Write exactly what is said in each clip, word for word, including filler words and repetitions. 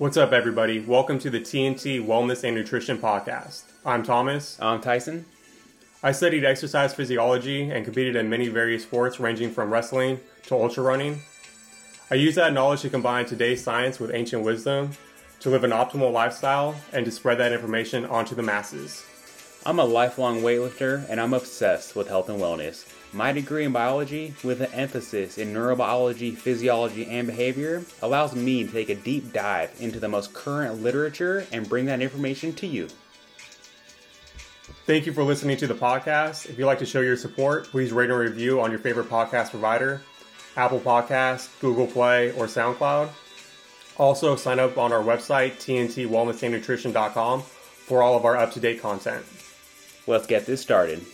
What's up, everybody? Welcome to the T N T Wellness and Nutrition Podcast. I'm Thomas. I'm Tyson. I studied exercise physiology and competed in many various sports ranging from wrestling to ultra running. I use that knowledge to combine today's science with ancient wisdom to live an optimal lifestyle and to spread that information onto the masses. I'm a lifelong weightlifter and I'm obsessed with health and wellness. My degree in biology, with an emphasis in neurobiology, physiology, and behavior, allows me to take a deep dive into the most current literature and bring that information to you. Thank you for listening to the podcast. If you'd like to show your support, please rate and review on your favorite podcast provider, Apple Podcasts, Google Play, or SoundCloud. Also, sign up on our website, T N T wellness and nutrition dot com, for all of our up-to-date content. Let's get this started.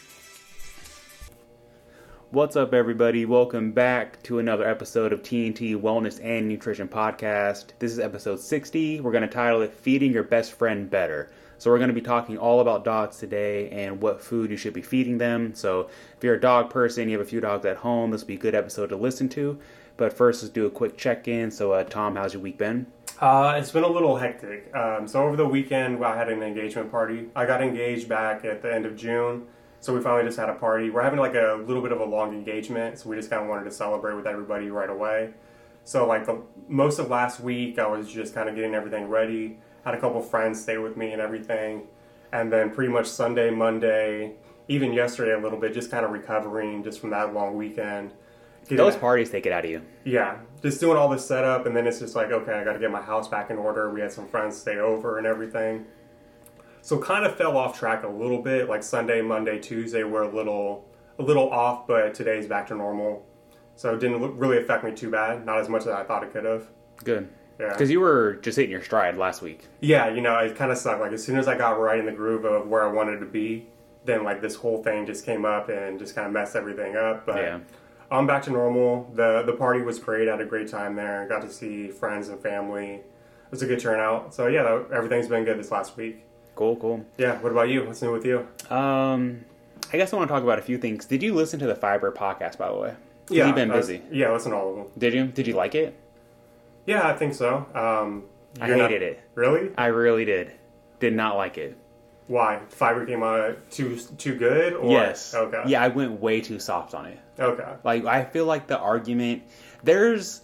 What's up, everybody? Welcome back to another episode of T N T Wellness and Nutrition Podcast. This is episode sixty. We're going to title it Feeding Your Best Friend Better. So we're going to be talking all about dogs today and what food you should be feeding them. So if you're a dog person, you have a few dogs at home, this will be a good episode to listen to. But first, let's do a quick check-in. So uh, Tom, how's your week been? Uh, it's been a little hectic. Um, so over the weekend, I had an engagement party. I got engaged back at the end of June. So we finally just had a party. We're having like a little bit of a long engagement, so we just kind of wanted to celebrate with everybody right away. So like the, most of last week, I was just kind of getting everything ready. Had a couple friends stay with me and everything. And then pretty much Sunday, Monday, even yesterday a little bit, just kind of recovering just from that long weekend. Getting Those a, parties take it out of you. Yeah, just doing all this setup, and then it's just like, okay, I got to get my house back in order. We had some friends stay over and everything. So kind of fell off track a little bit, like Sunday, Monday, Tuesday were a little a little off, but today's back to normal. So it didn't really affect me too bad, not as much as I thought it could have. Good. Yeah. Because you were just hitting your stride last week. Yeah, you know, it kind of sucked. Like as soon as I got right in the groove of where I wanted to be, then like this whole thing just came up and just kind of messed everything up. But yeah. I'm back to normal. The the party was great. I had a great time there. Got to see friends and family. It was a good turnout. So yeah, everything's been good this last week. Cool, cool. Yeah, what about you? What's new with you? Um, I guess I want to talk about a few things. Did you listen to the Fiber podcast, by the way? Yeah. You've been was, busy. Yeah, listen to all of them. Did you? Did you like it? Yeah, I think so. Um, I hated not, it. Really? I really did. Did not like it. Why? Fiber came out too too good? Or? Yes. Okay. Yeah, I went way too soft on it. Okay. Like, I feel like the argument, there's,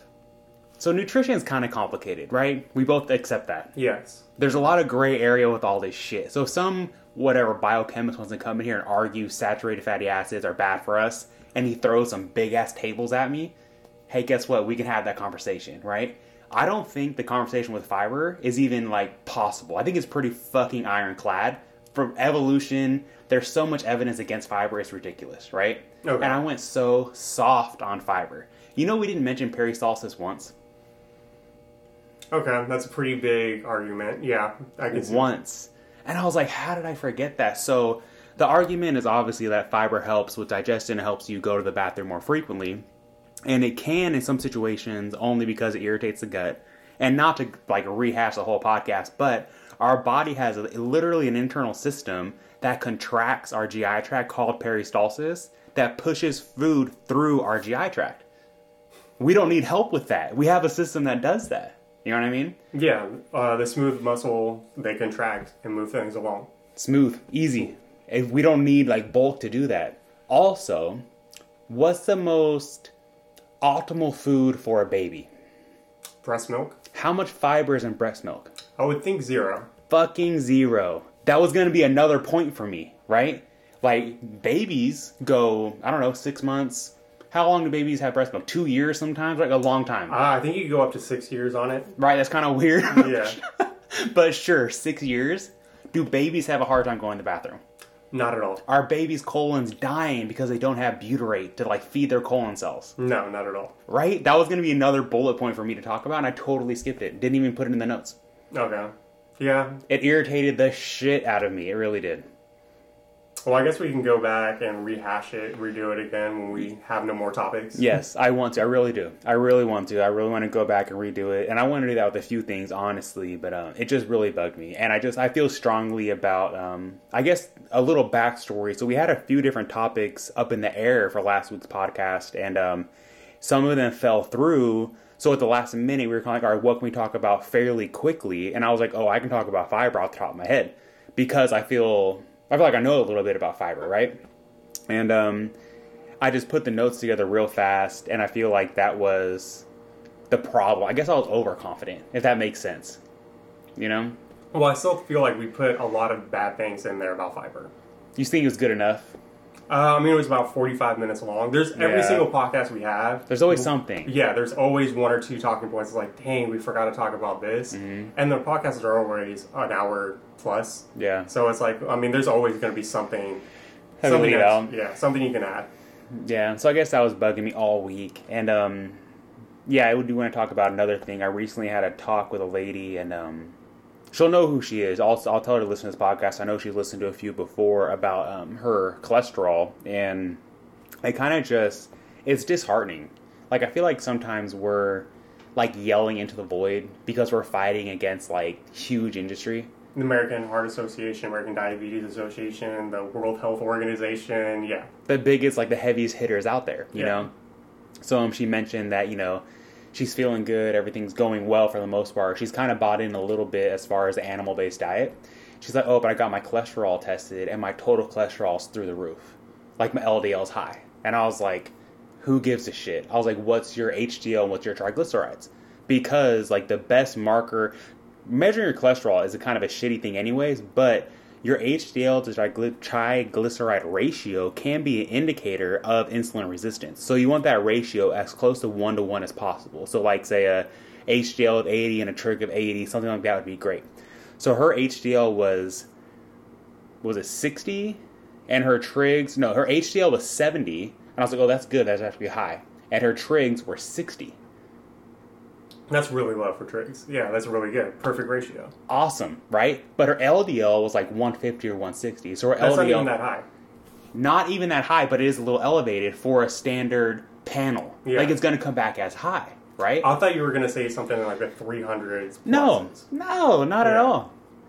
so nutrition is kind of complicated, right? We both accept that. Yes. There's a lot of gray area with all this shit. So if some, whatever, biochemist wants to come in here and argue saturated fatty acids are bad for us, and he throws some big-ass tables at me, hey, guess what? We can have that conversation, right? I don't think the conversation with fiber is even, like, possible. I think it's pretty fucking ironclad. From evolution, there's so much evidence against fiber, it's ridiculous, right? Okay. And I went so soft on fiber. You know we didn't mention peristalsis once? Okay, that's a pretty big argument. Yeah, I can see. Once. And I was like, how did I forget that? So the argument is obviously that fiber helps with digestion. It helps you go to the bathroom more frequently. And it can, in some situations, only because it irritates the gut. And not to like rehash the whole podcast, but our body has a, literally an internal system that contracts our G I tract called peristalsis that pushes food through our G I tract. We don't need help with that. We have a system that does that. You know what I mean? Yeah, uh, the smooth muscle, they contract and move things along. Smooth, easy. If we don't need like bulk to do that. Also, what's the most optimal food for a baby? Breast milk? How much fiber is in breast milk? I would think zero. Fucking zero. That was going to be another point for me, right? Like, babies go, I don't know, six months. How long do babies have breast milk? Two years sometimes? Like a long time. Uh, I think you could go up to six years on it. Right, that's kind of weird. Yeah. But sure, six years. Do babies have a hard time going to the bathroom? Not at all. Are babies' colons dying because they don't have butyrate to like feed their colon cells? No, not at all. Right? That was going to be another bullet point for me to talk about, and I totally skipped it. Didn't even put it in the notes. Okay. Yeah. It irritated the shit out of me. It really did. Well, I guess we can go back and rehash it, redo it again when we have no more topics. Yes, I want to. I really do. I really want to. I really want to go back and redo it. And I want to do that with a few things, honestly. But um, it just really bugged me. And I just, I feel strongly about, um, I guess, a little backstory. So we had a few different topics up in the air for last week's podcast. And um, some of them fell through. So at the last minute, we were kind of like, all right, what can we talk about fairly quickly? And I was like, oh, I can talk about fiber off the top of my head because I feel I feel like I know a little bit about fiber, right? And um, I just put the notes together real fast, and I feel like that was the problem. I guess I was overconfident, if that makes sense. You know? Well, I still feel like we put a lot of bad things in there about fiber. You think it was good enough? Uh, I mean, it was about forty-five minutes long. There's every Yeah. single podcast we have. There's always something. Yeah, there's always one or two talking points. It's like, dang, we forgot to talk about this. Mm-hmm. And the podcasts are always an hour plus. Yeah. So it's like, I mean, there's always going to be something. Have something lead that's- out. Yeah, something you can add. Yeah, so I guess that was bugging me all week. And, um, yeah, I do want to talk about another thing. I recently had a talk with a lady, and um, she'll know who she is. I'll, I'll tell her to listen to this podcast. I know she's listened to a few before about um, her cholesterol, and it kind of just, it's disheartening. Like, I feel like sometimes we're, like, yelling into the void because we're fighting against, like, huge industry. The American Heart Association, American Diabetes Association, the World Health Organization, yeah. The biggest, like, the heaviest hitters out there, you Yeah. know? So um, she mentioned that, you know, she's feeling good, everything's going well for the most part. She's kind of bought in a little bit as far as the animal-based diet. She's like, oh, but I got my cholesterol tested, and my total cholesterol's through the roof. Like, my L D L's high. And I was like, who gives a shit? I was like, what's your H D L and what's your triglycerides? Because, like, the best marker... Measuring your cholesterol is a kind of a shitty thing anyways, but your H D L to triglyceride ratio can be an indicator of insulin resistance. So you want that ratio as close to one to one as possible. So like say a H D L of eighty and a trig of eighty, something like that would be great. So her H D L was, was it sixty? And her trigs, no, her H D L was seventy. And I was like, oh, that's good, that's actually high. And her trigs were sixty. That's really low for trigs. Yeah, that's really good. Perfect ratio. Awesome, right? But her L D L was like one fifty or one sixty. So her That's L D L... not even that high. Not even that high, but it is a little elevated for a standard panel. Yeah. Like, it's going to come back as high, right? I thought you were going to say something like the three hundreds. No, no, not at Yeah. all.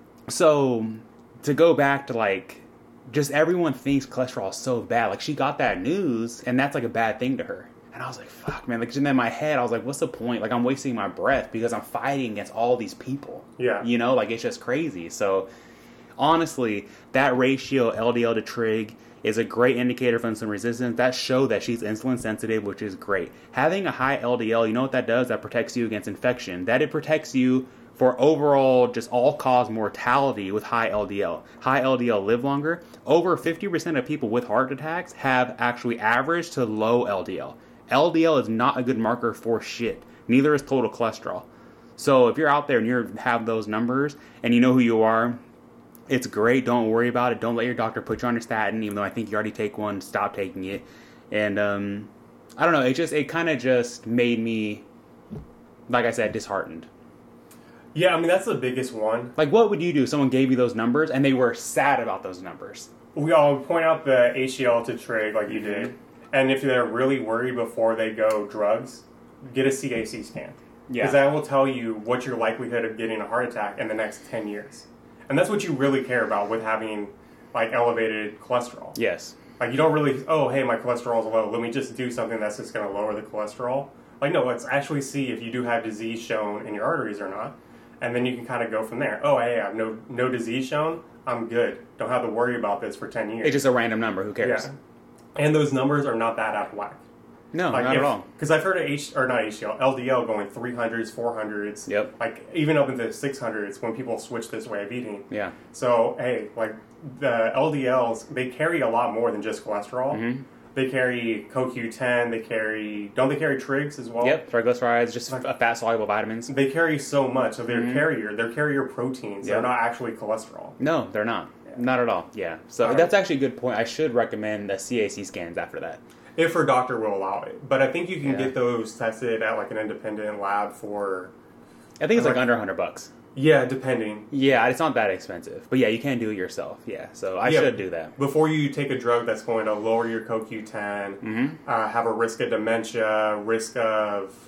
So, to go back to, like, just everyone thinks cholesterol is so bad. Like, she got that news, and that's, like, a bad thing to her. And I was like, fuck, man. Like, and then in my head, I was like, what's the point? Like, I'm wasting my breath because I'm fighting against all these people. Yeah. You know, like, it's just crazy. So, honestly, that ratio L D L to trig is a great indicator for insulin resistance. That shows that she's insulin sensitive, which is great. Having a high L D L, you know what that does? That protects you against infection. That it protects you for overall just all-cause mortality with high L D L. High L D L live longer. Over fifty percent of people with heart attacks have actually average to low L D L. L D L is not a good marker for shit. Neither is total cholesterol. So if you're out there and you have those numbers and you know who you are, it's great. Don't worry about it. Don't let your doctor put you on a statin, even though I think you already take one. Stop taking it. And um, I don't know. It just it kind of just made me, like I said, disheartened. Yeah, I mean, that's the biggest one. Like, what would you do if someone gave you those numbers and they were sad about those numbers? We all point out the H D L to trig like you did. And if they're really worried before they go drugs, get a C A C scan. Yeah. Because that will tell you what's your likelihood of getting a heart attack in the next ten years. And that's what you really care about with having, like, elevated cholesterol. Yes. Like, you don't really, oh, hey, my cholesterol's low. Let me just do something that's just going to lower the cholesterol. Like, no, let's actually see if you do have disease shown in your arteries or not. And then you can kind of go from there. Oh, hey, I have no, no disease shown. I'm good. Don't have to worry about this for ten years. It's just a random number. Who cares? Yeah. And those numbers are not that out of whack. No, Like not if, at all. Because I've heard of H, or not H D L, L D L going three hundreds, four hundreds. Yep. Like, even up into six hundreds when people switch this way of eating. Yeah. So, hey, like, the L D Ls, they carry a lot more than just cholesterol. Mm-hmm. They carry C O Q ten, they carry, don't they carry trigs as well? Yep. Triglycerides, just f- fat-soluble vitamins. They carry so much, so they're Mm-hmm. carrier, they're carrier proteins. Yep. They're not actually cholesterol. No, they're not. Not at all. Yeah. So All that's right. actually a good point. I should recommend the C A C scans after that. If her doctor will allow it. But I think you can Yeah. get those tested at, like, an independent lab for, I think it's like Like- under one hundred bucks. yeah, depending. Yeah, it's not that expensive. But yeah, you can do it yourself. Yeah, so I Yeah. should do that. Before you take a drug that's going to lower your C O Q ten, Mm-hmm. uh, have a risk of dementia, risk of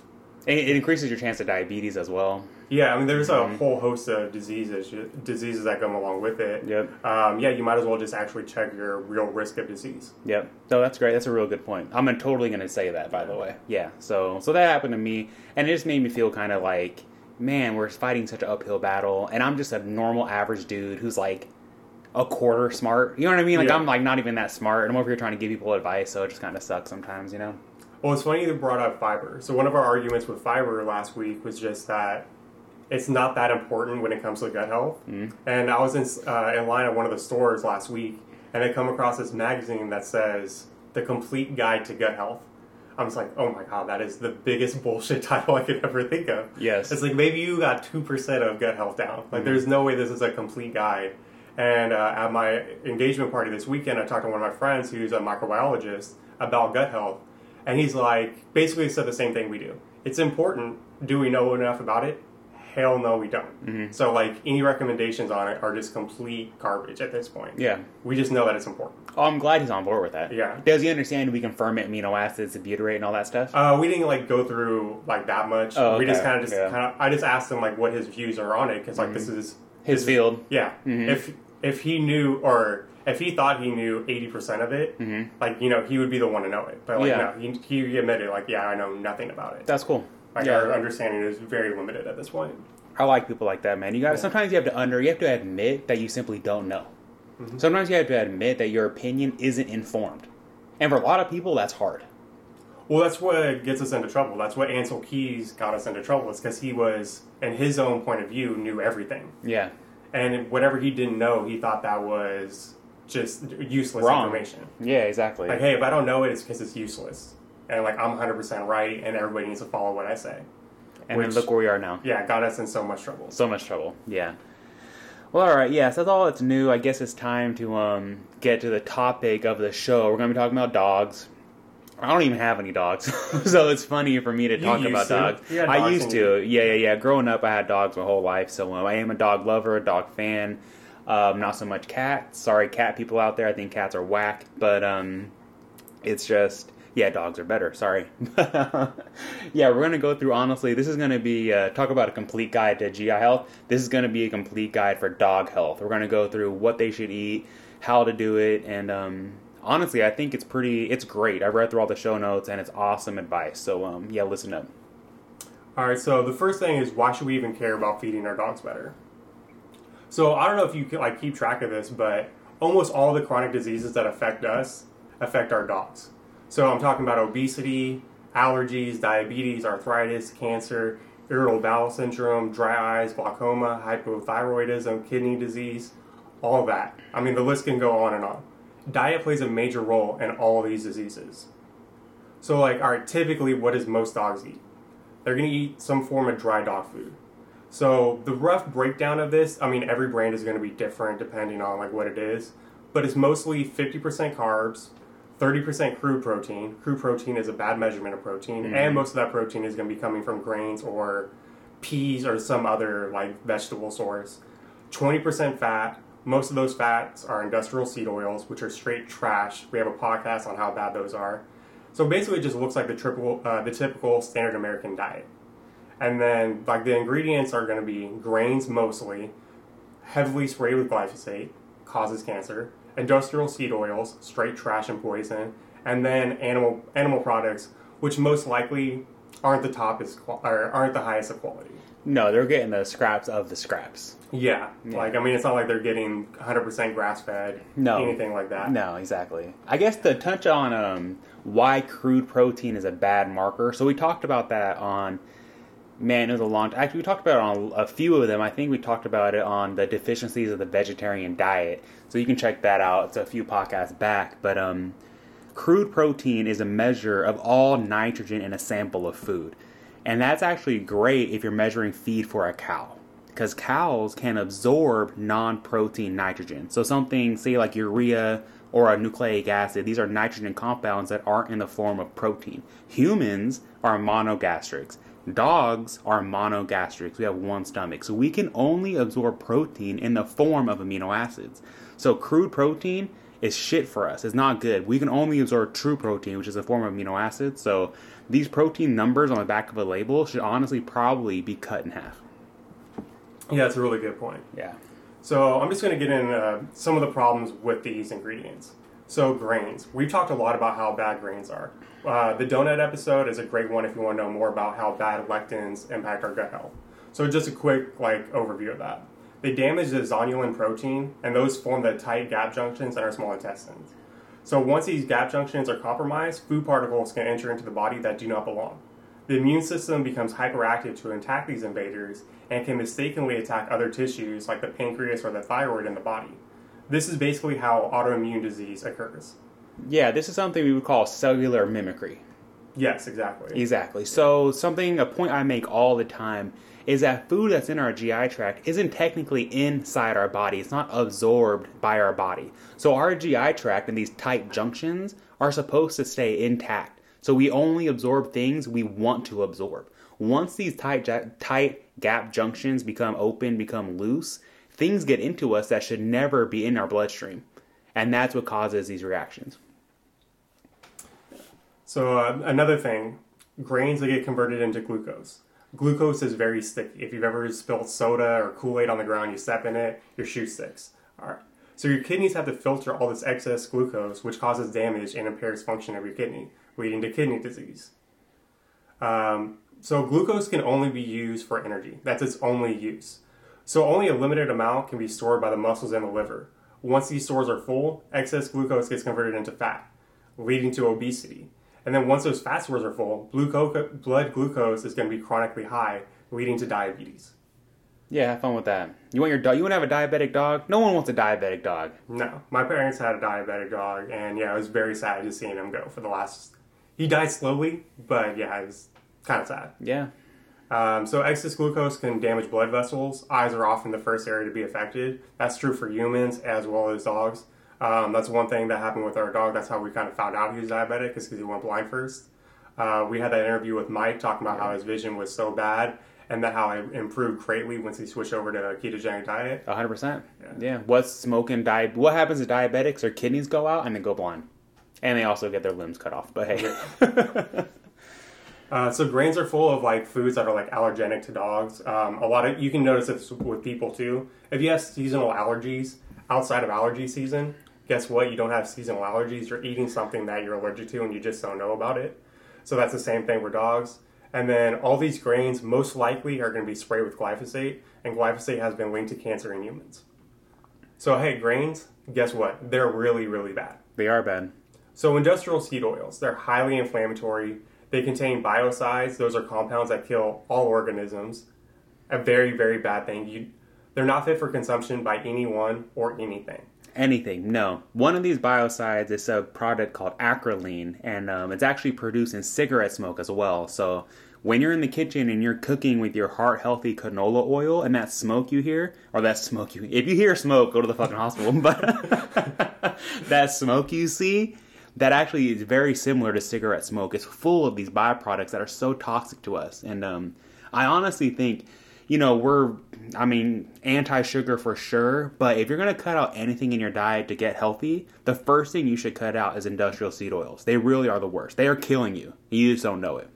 It, it increases your chance of diabetes as well. Yeah, I mean, there's a Mm-hmm. whole host of diseases diseases that come along with it. Yep. Um, yeah, you might as well just actually check your real risk of disease. Yep. No, that's great. That's a real good point. I'm gonna- totally going to say that, by the way. Yeah. So, so that happened to me, and it just made me feel kind of like, man, we're fighting such an uphill battle, and I'm just a normal, average dude who's like a quarter smart. You know what I mean? Like, Yeah. I'm like not even that smart, and I'm over here trying to give people advice, so it just kind of sucks sometimes, you know? Well, it's funny you brought up fiber. So one of our arguments with fiber last week was just that it's not that important when it comes to gut health. Mm-hmm. And I was in, uh, in line at one of the stores last week, and I come across this magazine that says The Complete Guide to Gut Health. I'm just like, oh my god, that is the biggest bullshit title I could ever think of. Yes. It's like, maybe you got two percent of gut health down. Like, Mhm. there's no way this is a complete guide. And uh, at my engagement party this weekend, I talked to one of my friends who's a microbiologist about gut health. And he's like, basically said the same thing we do. It's important. Do we know enough about it? Hell no, we don't. Mhm. So, like, any recommendations on it are just complete garbage at this point. Yeah. We just know that it's important. Oh, I'm glad he's on board with that. Yeah. Does he understand we can ferment amino acids, the butyrate, and all that stuff? Uh, we didn't, like, go through, like, that much. Oh, We just okay. kind of just, Yeah. kind of, I just asked him, like, what his views are on it. Because, like, Mhm. this is... His this- field. Yeah. Mhm. If if he knew, or if he thought he knew eighty percent of it, Mhm. like, you know, he would be the one to know it. But, like, Yeah. no, he, he admitted, like, yeah, I know nothing about it. That's cool. Like, Yeah. our understanding is very limited at this point. I like people like that, man. You got to Yeah. sometimes you have to under you have to admit that you simply don't know. Mhm. Sometimes you have to admit that your opinion isn't informed, and for a lot of people, that's hard. Well, that's what gets us into trouble. That's what Ansel Keys got us into trouble, is because he was, in his own point of view, knew everything. Yeah, And whatever he didn't know, he thought that was just useless Wrong. information. yeah, exactly. Like, hey, if I don't know it, it's because it's useless. And, like, I'm one hundred percent right, and everybody needs to follow what I say. and then which- look where we are now. Yeah, got us in so much trouble. So much trouble. Yeah. Well, all right. Yeah, so that's all that's new. I guess it's time to um get to the topic of the show. We're gonna be talking about dogs. I don't even have any dogs, so it's funny for me to You talk used about to. dogs. You had I dogs used in to. you. Yeah, yeah, yeah. Growing up, I had dogs my whole life, so um, I am a dog lover, a dog fan. Um, not so much cats. Sorry, cat people out there. I think cats are whack, but um, it's just. Yeah, dogs are better. Sorry. Yeah, we're going to go through, honestly, this is going to be, uh, talk about a complete guide to G I health. This is going to be a complete guide for dog health. We're going to go through what they should eat, how to do it, and um, honestly, I think it's pretty, it's great. I read through all the show notes, and it's awesome advice. So, um, yeah, listen up. All right, so the first thing is, why should we even care about feeding our dogs better? So I don't know if you can, like, keep track of this, but almost all the chronic diseases that affect us affect our dogs. So I'm talking about obesity, allergies, diabetes, arthritis, cancer, irritable bowel syndrome, dry eyes, glaucoma, hypothyroidism, kidney disease, all that. I mean, the list can go on and on. Diet plays a major role in all of these diseases. So, like, all right, typically, what does most dogs eat? They're going to eat some form of dry dog food. So the rough breakdown of this, I mean, every brand is going to be different depending on, like, what it is, but it's mostly fifty percent carbs, thirty percent crude protein. Crude protein is a bad measurement of protein, Mhm. and most of that protein is going to be coming from grains or peas or some other, like, vegetable source. twenty percent fat. Most of those fats are industrial seed oils, which are straight trash. We have a podcast on how bad those are. So basically, it just looks like the triple, uh, the typical standard American diet. And then, like, the ingredients are going to be grains mostly, heavily sprayed with glyphosate, causes cancer, industrial seed oils, straight trash and poison, and then animal animal products, which most likely aren't the top is or aren't the highest of quality. No, they're getting the scraps of the scraps. Yeah, Yeah. like, I mean, it's not like they're getting one hundred percent grass fed, No. anything like that. No, exactly. I guess to touch on um, why crude protein is a bad marker. So we talked about that on, man, it was a long time. Actually, we talked about it on a few of them. I think we talked about it on the deficiencies of the vegetarian diet. So you can check that out. It's a few podcasts back. But um, crude protein is a measure of all nitrogen in a sample of food. And that's actually great if you're measuring feed for a cow. Because cows can absorb non-protein nitrogen. So something, say like urea or a nucleic acid, these are nitrogen compounds that aren't in the form of protein. Humans are monogastrics. Dogs are monogastrics. We have one stomach. So we can only absorb protein in the form of amino acids. So crude protein is shit for us. It's not good. We can only absorb true protein, which is a form of amino acid. So these protein numbers on the back of a label should honestly probably be cut in half. Yeah, that's a really good point. Yeah. So I'm just going to get in uh, some of the problems with these ingredients. So grains. We've talked a lot about how bad grains are. Uh, the donut episode is a great one if you want to know more about how bad lectins impact our gut health. So just a quick like overview of that. They damage the zonulin protein, and those form the tight gap junctions in our small intestines. So once these gap junctions are compromised, food particles can enter into the body that do not belong. The immune system becomes hyperactive to attack these invaders and can mistakenly attack other tissues like the pancreas or the thyroid in the body. This is basically how autoimmune disease occurs. Yeah, this is something we would call cellular mimicry. Yes, exactly. Exactly. So something, a point I make all the time is that food that's in our G I tract isn't technically inside our body. It's not absorbed by our body. So our G I tract and these tight junctions are supposed to stay intact. So we only absorb things we want to absorb. Once these tight, tight gap junctions become open, become loose, things get into us that should never be in our bloodstream. And that's what causes these reactions. So uh, another thing, grains that get converted into glucose. Glucose is very sticky. If you've ever spilled soda or Kool-Aid on the ground, you step in it, your shoe sticks. All right. So your kidneys have to filter all this excess glucose, which causes damage and impairs function of your kidney, leading to kidney disease. Um, so glucose can only be used for energy. That's its only use. So only a limited amount can be stored by the muscles and the liver. Once these stores are full, excess glucose gets converted into fat, leading to obesity. And then once those fat stores are full, gluco- blood glucose is going to be chronically high, leading to diabetes. Yeah, have fun with that. You want your dog? You want to have a diabetic dog? No one wants a diabetic dog. No, my parents had a diabetic dog, and yeah, it was very sad just seeing him go for the last. He died slowly, but yeah, it was kind of sad. Yeah. Um, so excess glucose can damage blood vessels. Eyes are often the first area to be affected. That's true for humans as well as dogs. Um, that's one thing that happened with our dog. That's how we kind of found out he was diabetic, is because he went blind first. Uh, we had that interview with Mike talking about how his vision was so bad, and that how it improved greatly once he switched over to a ketogenic diet. one hundred percent. Yeah. yeah. What's smoking? Di- what happens to diabetics? Their kidneys go out and they go blind. And they also get their limbs cut off. But hey. uh, so grains are full of like foods that are like allergenic to dogs. Um, a lot of you can notice this with people too. If you have seasonal allergies outside of allergy season, guess what? You don't have seasonal allergies. You're eating something that you're allergic to and you just don't know about it. So that's the same thing for dogs. And then all these grains most likely are going to be sprayed with glyphosate, and glyphosate has been linked to cancer in humans. So hey, grains, guess what? They're really, really bad. They are bad. So industrial seed oils, they're highly inflammatory. They contain biocides. Those are compounds that kill all organisms. A very, very bad thing. You, they're not fit for consumption by anyone or anything. Anything, no. One of these biocides is a product called acrolein, and um, it's actually produced in cigarette smoke as well. So when you're in the kitchen and you're cooking with your heart-healthy canola oil, and that smoke you hear, or that smoke you... If you hear smoke, go to the fucking hospital. But that smoke you see, that actually is very similar to cigarette smoke. It's full of these byproducts that are so toxic to us. And um, I honestly think... You know, we're, I mean, anti-sugar for sure, but if you're going to cut out anything in your diet to get healthy, the first thing you should cut out is industrial seed oils. They really are the worst. They are killing you. You just don't know it.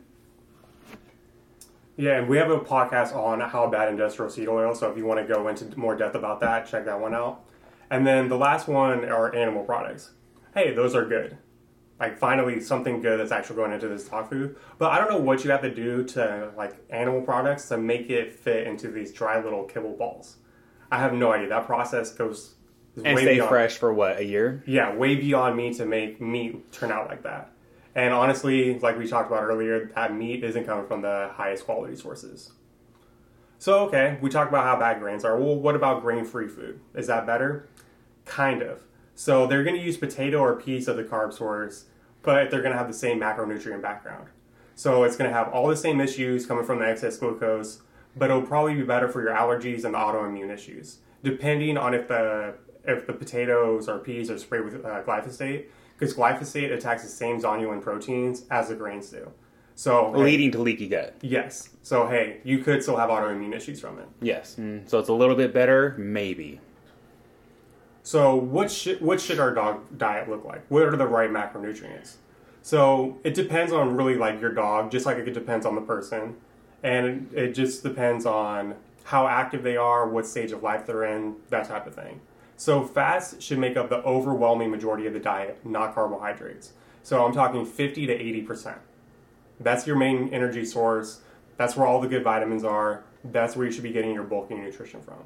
Yeah, and we have a podcast on how bad industrial seed oil, so if you want to go into more depth about that, check that one out. And then the last one are animal products. Hey, those are good. Like, finally, something good that's actually going into this dog food. But I don't know what you have to do to, like, animal products to make it fit into these dry little kibble balls. I have no idea. That process goes and way stay beyond, fresh for, what, a year? Yeah, way beyond me to make meat turn out like that. And honestly, like we talked about earlier, that meat isn't coming from the highest quality sources. So, okay, we talked about how bad grains are. Well, what about grain-free food? Is that better? Kind of. So they're going to use potato or peas as the carb source, but they're going to have the same macronutrient background. So it's going to have all the same issues coming from the excess glucose, but it'll probably be better for your allergies and the autoimmune issues, depending on if the if the potatoes or peas are sprayed with uh, glyphosate, because glyphosate attacks the same zonulin proteins as the grains do. So leading hey, to leaky gut. Yes. So hey, you could still have autoimmune issues from it. Yes. Mm, so it's a little bit better, maybe. So what should what should our dog diet look like? What are the right macronutrients? So it depends on really like your dog, just like it depends on the person, and it just depends on how active they are, what stage of life they're in, that type of thing. So fats should make up the overwhelming majority of the diet, not carbohydrates. So I'm talking fifty to eighty percent. That's your main energy source. That's where all the good vitamins are. That's where you should be getting your bulking nutrition from.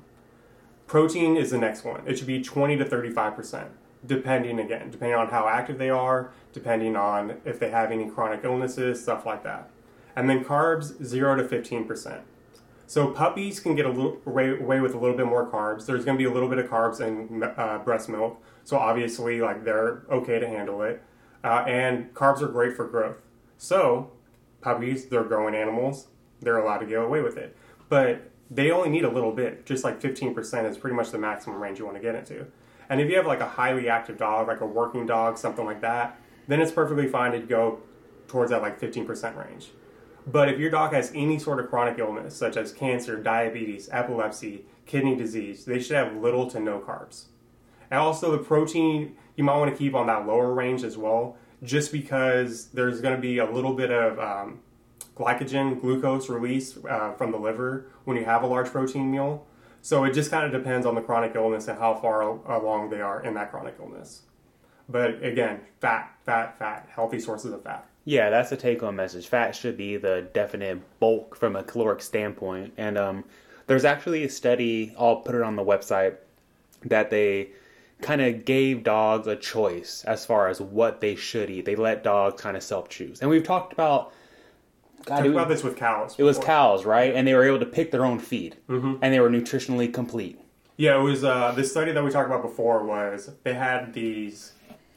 Protein is the next one. It should be twenty to thirty-five percent, depending again, depending on how active they are, depending on if they have any chronic illnesses, stuff like that. And then carbs, zero to fifteen percent. So puppies can get a little, away, away with a little bit more carbs. There's going to be a little bit of carbs in uh, breast milk, so obviously like they're okay to handle it. Uh, and carbs are great for growth. So puppies, they're growing animals, they're allowed to get away with it. But they only need a little bit, just like fifteen percent is pretty much the maximum range you want to get into. And if you have like a highly active dog, like a working dog, something like that, then it's perfectly fine to go towards that like fifteen percent range. But if your dog has any sort of chronic illness, such as cancer, diabetes, epilepsy, kidney disease, they should have little to no carbs. And also the protein, you might want to keep on that lower range as well, just because there's going to be a little bit of um, glycogen, glucose release uh, from the liver when you have a large protein meal. So it just kind of depends on the chronic illness and how far along they are in that chronic illness. But again, fat, fat, fat, healthy sources of fat. Yeah, that's the take-home message. Fat should be the definite bulk from a caloric standpoint. And um, there's actually a study, I'll put it on the website, that they kind of gave dogs a choice as far as what they should eat. They let dogs kind of self-choose. And we've talked about... God, talked about this with cows. It was cows, right? And they were able to pick their own feed. Mm-hmm. And they were nutritionally complete. Yeah, it was... Uh, the study that we talked about before was they had these...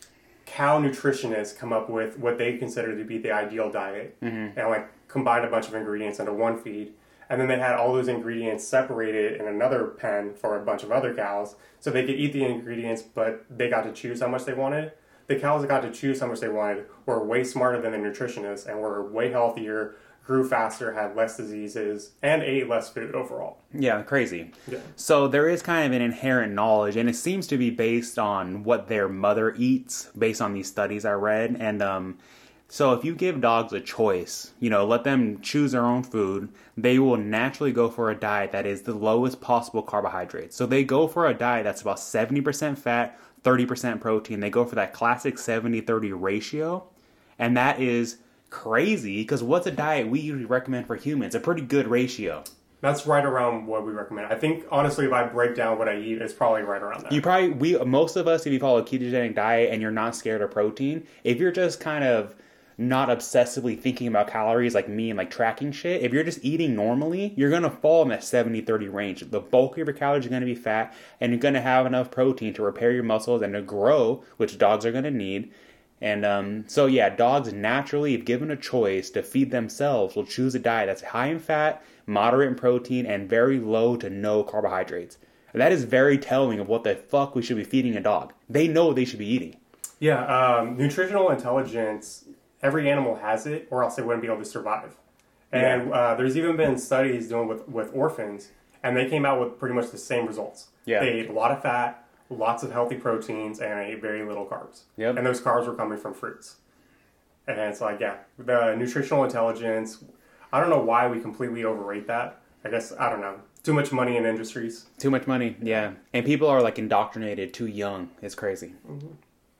cow nutritionists come up with what they consider to be the ideal diet, mm-hmm. and like combined a bunch of ingredients into one feed, and then they had all those ingredients separated in another pen for a bunch of other cows so they could eat the ingredients, but they got to choose how much they wanted. The cows that got to choose how much they wanted were way smarter than the nutritionists and were way healthier, grew faster, had less diseases, and ate less food overall. Yeah, crazy. Yeah. So there is kind of an inherent knowledge, and it seems to be based on what their mother eats, based on these studies I read. And um, so if you give dogs a choice, you know, let them choose their own food, they will naturally go for a diet that is the lowest possible carbohydrates. So they go for a diet that's about seventy percent fat, thirty percent protein. They go for that classic seventy thirty ratio, and that is crazy, because what's a diet we usually recommend for humans? A pretty good ratio. That's right around what we recommend. I think, honestly, if I break down what I eat, it's probably right around that. You probably, we, most of us, if you follow a ketogenic diet and you're not scared of protein, if you're just kind of not obsessively thinking about calories like me and like tracking shit, if you're just eating normally, you're going to fall in that seventy thirty range. The bulk of your calories are going to be fat, and you're going to have enough protein to repair your muscles and to grow, which dogs are going to need. And um, so, yeah, dogs naturally, if given a choice to feed themselves, will choose a diet that's high in fat, moderate in protein, and very low to no carbohydrates. And that is very telling of what the fuck we should be feeding a dog. They know what they should be eating. Yeah, um, nutritional intelligence, every animal has it, or else they wouldn't be able to survive. And yeah. uh, there's even been studies doing with, with orphans, and they came out with pretty much the same results. Yeah. They ate a lot of fat, lots of healthy proteins, and ate very little carbs. Yep. And those carbs were coming from fruits. And it's like, yeah, the nutritional intelligence, I don't know why we completely overrate that. I guess, I don't know, too much money in industries. Too much money, yeah. And people are like indoctrinated too young. It's crazy. Mm-hmm.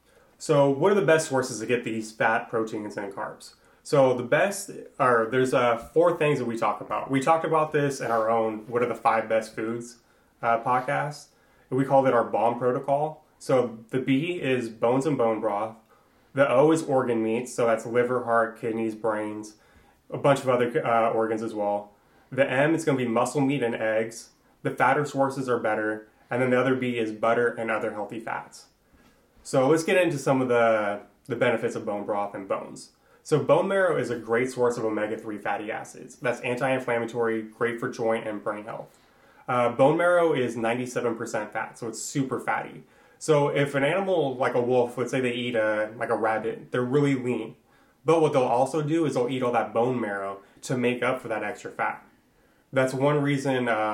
So what are the best sources to get these fat, proteins, and carbs? So the best are, there's uh, four things that we talk about. We talked about this in our own What Are the Five Best Foods uh, podcast. We called it our BOMB protocol. So the B is bones and bone broth. The O is organ meats. So that's liver, heart, kidneys, brains, a bunch of other uh, organs as well. The M is going to be muscle meat and eggs. The fatter sources are better. And then the other B is butter and other healthy fats. So let's get into some of the, the benefits of bone broth and bones. So bone marrow is a great source of omega three fatty acids. That's anti-inflammatory, great for joint and brain health. Uh, bone marrow is ninety-seven percent fat, so it's super fatty. So if an animal like a wolf, let's say they eat a like a rabbit, they're really lean. But what they'll also do is they'll eat all that bone marrow to make up for that extra fat. That's one reason um,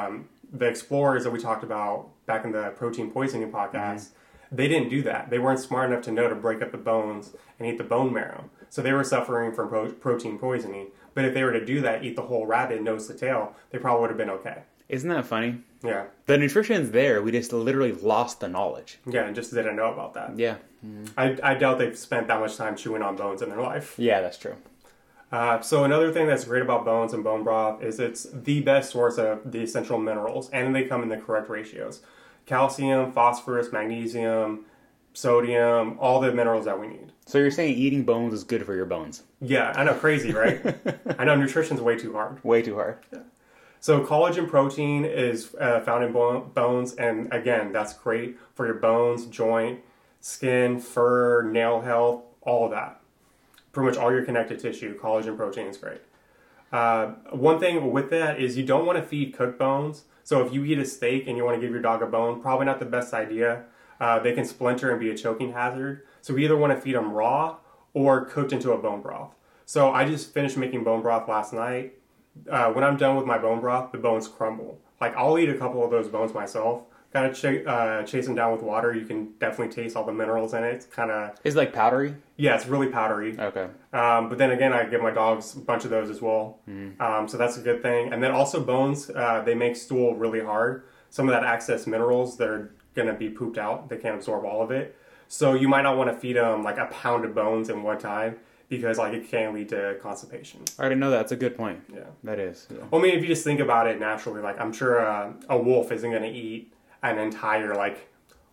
the explorers that we talked about back in the protein poisoning podcast, mm-hmm. they didn't do that. They weren't smart enough to know to break up the bones and eat the bone marrow. So they were suffering from pro- protein poisoning. But if they were to do that, eat the whole rabbit, nose to tail, they probably would have been okay. Isn't that funny? Yeah. The nutrition's there. We just literally lost the knowledge. Yeah, and just didn't know about that. Yeah. Mm-hmm. I, I doubt they've spent that much time chewing on bones in their life. Yeah, that's true. Uh, so another thing that's great about bones and bone broth is it's the best source of the essential minerals, and they come in the correct ratios. Calcium, phosphorus, magnesium, sodium, all the minerals that we need. So you're saying eating bones is good for your bones? Yeah, I know, crazy, right? I know nutrition's way too hard. Way too hard. Yeah. So collagen protein is uh, found in bo- bones, and again, that's great for your bones, joint, skin, fur, nail health, all of that. Pretty much all your connective tissue, collagen protein is great. Uh, one thing with that is you don't want to feed cooked bones. So if you eat a steak and you want to give your dog a bone, probably not the best idea. Uh, they can splinter and be a choking hazard. So we either want to feed them raw or cooked into a bone broth. So I just finished making bone broth last night. Uh, when I'm done with my bone broth, the bones crumble. Like, I'll eat a couple of those bones myself. Kind of ch- uh, chase them down with water. You can definitely taste all the minerals in it. It's kind of... Is it like powdery? Yeah, it's really powdery. Okay. Um, but then again, I give my dogs a bunch of those as well. Mm. Um, so that's a good thing. And then also bones, uh, they make stool really hard. Some of that excess minerals, they're going to be pooped out. They can't absorb all of it. So you might not want to feed them like a pound of bones in one time, because like it can lead to constipation. I already know that. That's a good point. Yeah. That is. Yeah. Well, I mean, if you just think about it naturally, like I'm sure uh, a wolf isn't going to eat an entire like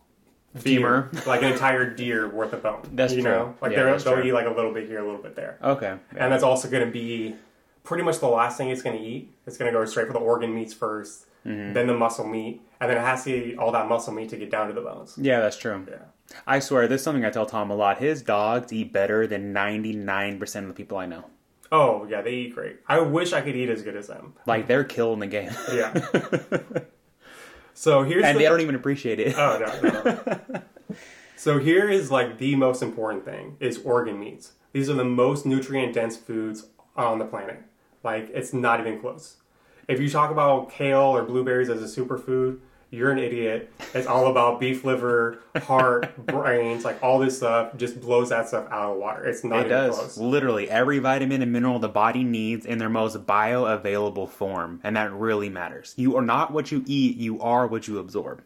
femur, deer, like an entire deer worth of bone. That's you true. know, like Yeah, they're, that's they'll true. eat like a little bit here, a little bit there. Okay. And that's also going to be pretty much the last thing it's going to eat. It's going to go straight for the organ meats first, mm-hmm. then the muscle meat, and then it has to eat all that muscle meat to get down to the bones. Yeah, that's true. Yeah. I swear, this is something I tell Tom a lot. His dogs eat better than ninety-nine percent of the people I know. Oh, yeah, they eat great. I wish I could eat as good as them. Like, they're killing the game. Yeah. So here's And the... they don't even appreciate it. Oh, no, no. So here is like the most important thing is organ meats. These are the most nutrient-dense foods on the planet. Like, it's not even close. If you talk about kale or blueberries as a superfood, you're an idiot. It's all about beef liver, heart, brains, like all this stuff just blows that stuff out of the water. It's not It even does. close. Literally, every vitamin and mineral the body needs in their most bioavailable form. And that really matters. You are not what you eat, you are what you absorb.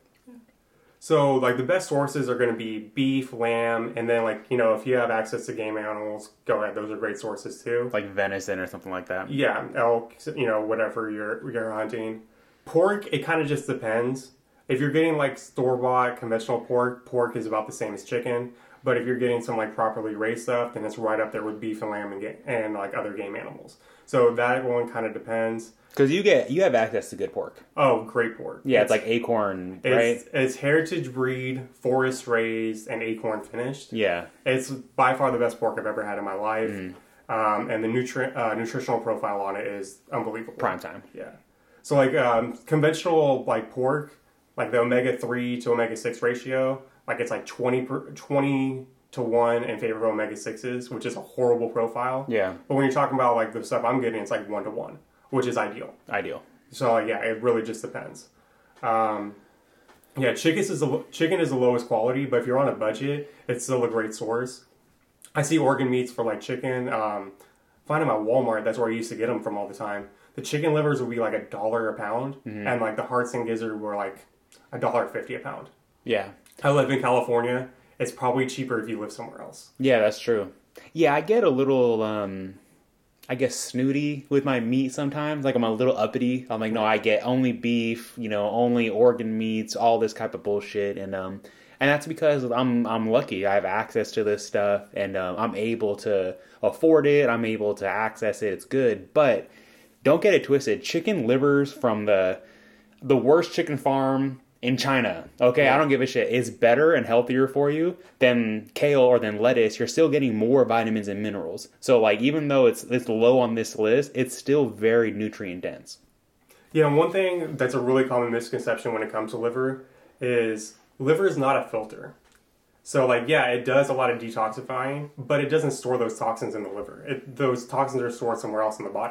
So, like, the best sources are going to be beef, lamb, and then, like, you know, if you have access to game animals, go ahead. Those are great sources, too. Like venison or something like that. Yeah, elk, you know, whatever you're, you're hunting. Pork, it kind of just depends. If you're getting, like, store-bought conventional pork, pork is about the same as chicken. But if you're getting some, like, properly raised stuff, then it's right up there with beef and lamb and, ga- and like, other game animals. So that one kind of depends. Because you get you have access to good pork. Oh, great pork. Yeah, it's, it's like acorn, right? It's, it's heritage breed, forest raised, and acorn finished. Yeah. It's by far the best pork I've ever had in my life. Mm. Um, and the nutri- uh, nutritional profile on it is unbelievable. Prime time. Yeah. So like um, conventional like pork, like the omega three to omega six ratio, like it's like twenty, per, twenty to one in favor of omega sixes, which is a horrible profile. Yeah. But when you're talking about like the stuff I'm getting, it's like one to one, which is ideal. Ideal. So like, yeah, it really just depends. Um, yeah, chicken is the chicken is the lowest quality, but if you're on a budget, it's still a great source. I see organ meats for like chicken. Um, find them at Walmart. That's where I used to get them from all the time. The chicken livers would be like a dollar a pound, mm-hmm. and like the hearts and gizzard were like a dollar fifty a pound. Yeah. I live in California. It's probably cheaper if you live somewhere else. Yeah, that's true. Yeah, I get a little, um, I guess, snooty with my meat sometimes. Like, I'm a little uppity. I'm like, no, I get only beef, you know, only organ meats, all this type of bullshit. And um, and that's because I'm I'm lucky. I have access to this stuff, and um, I'm able to afford it. I'm able to access it. It's good. But don't get it twisted. Chicken livers from the the worst chicken farm in China, okay, yeah. I don't give a shit. It's better and healthier for you than kale or than lettuce. You're still getting more vitamins and minerals. So, like, even though it's it's low on this list, it's still very nutrient dense. Yeah, and one thing that's a really common misconception when it comes to liver is liver is not a filter. So, like, yeah, it does a lot of detoxifying, but it doesn't store those toxins in the liver. It, those toxins are stored somewhere else in the body.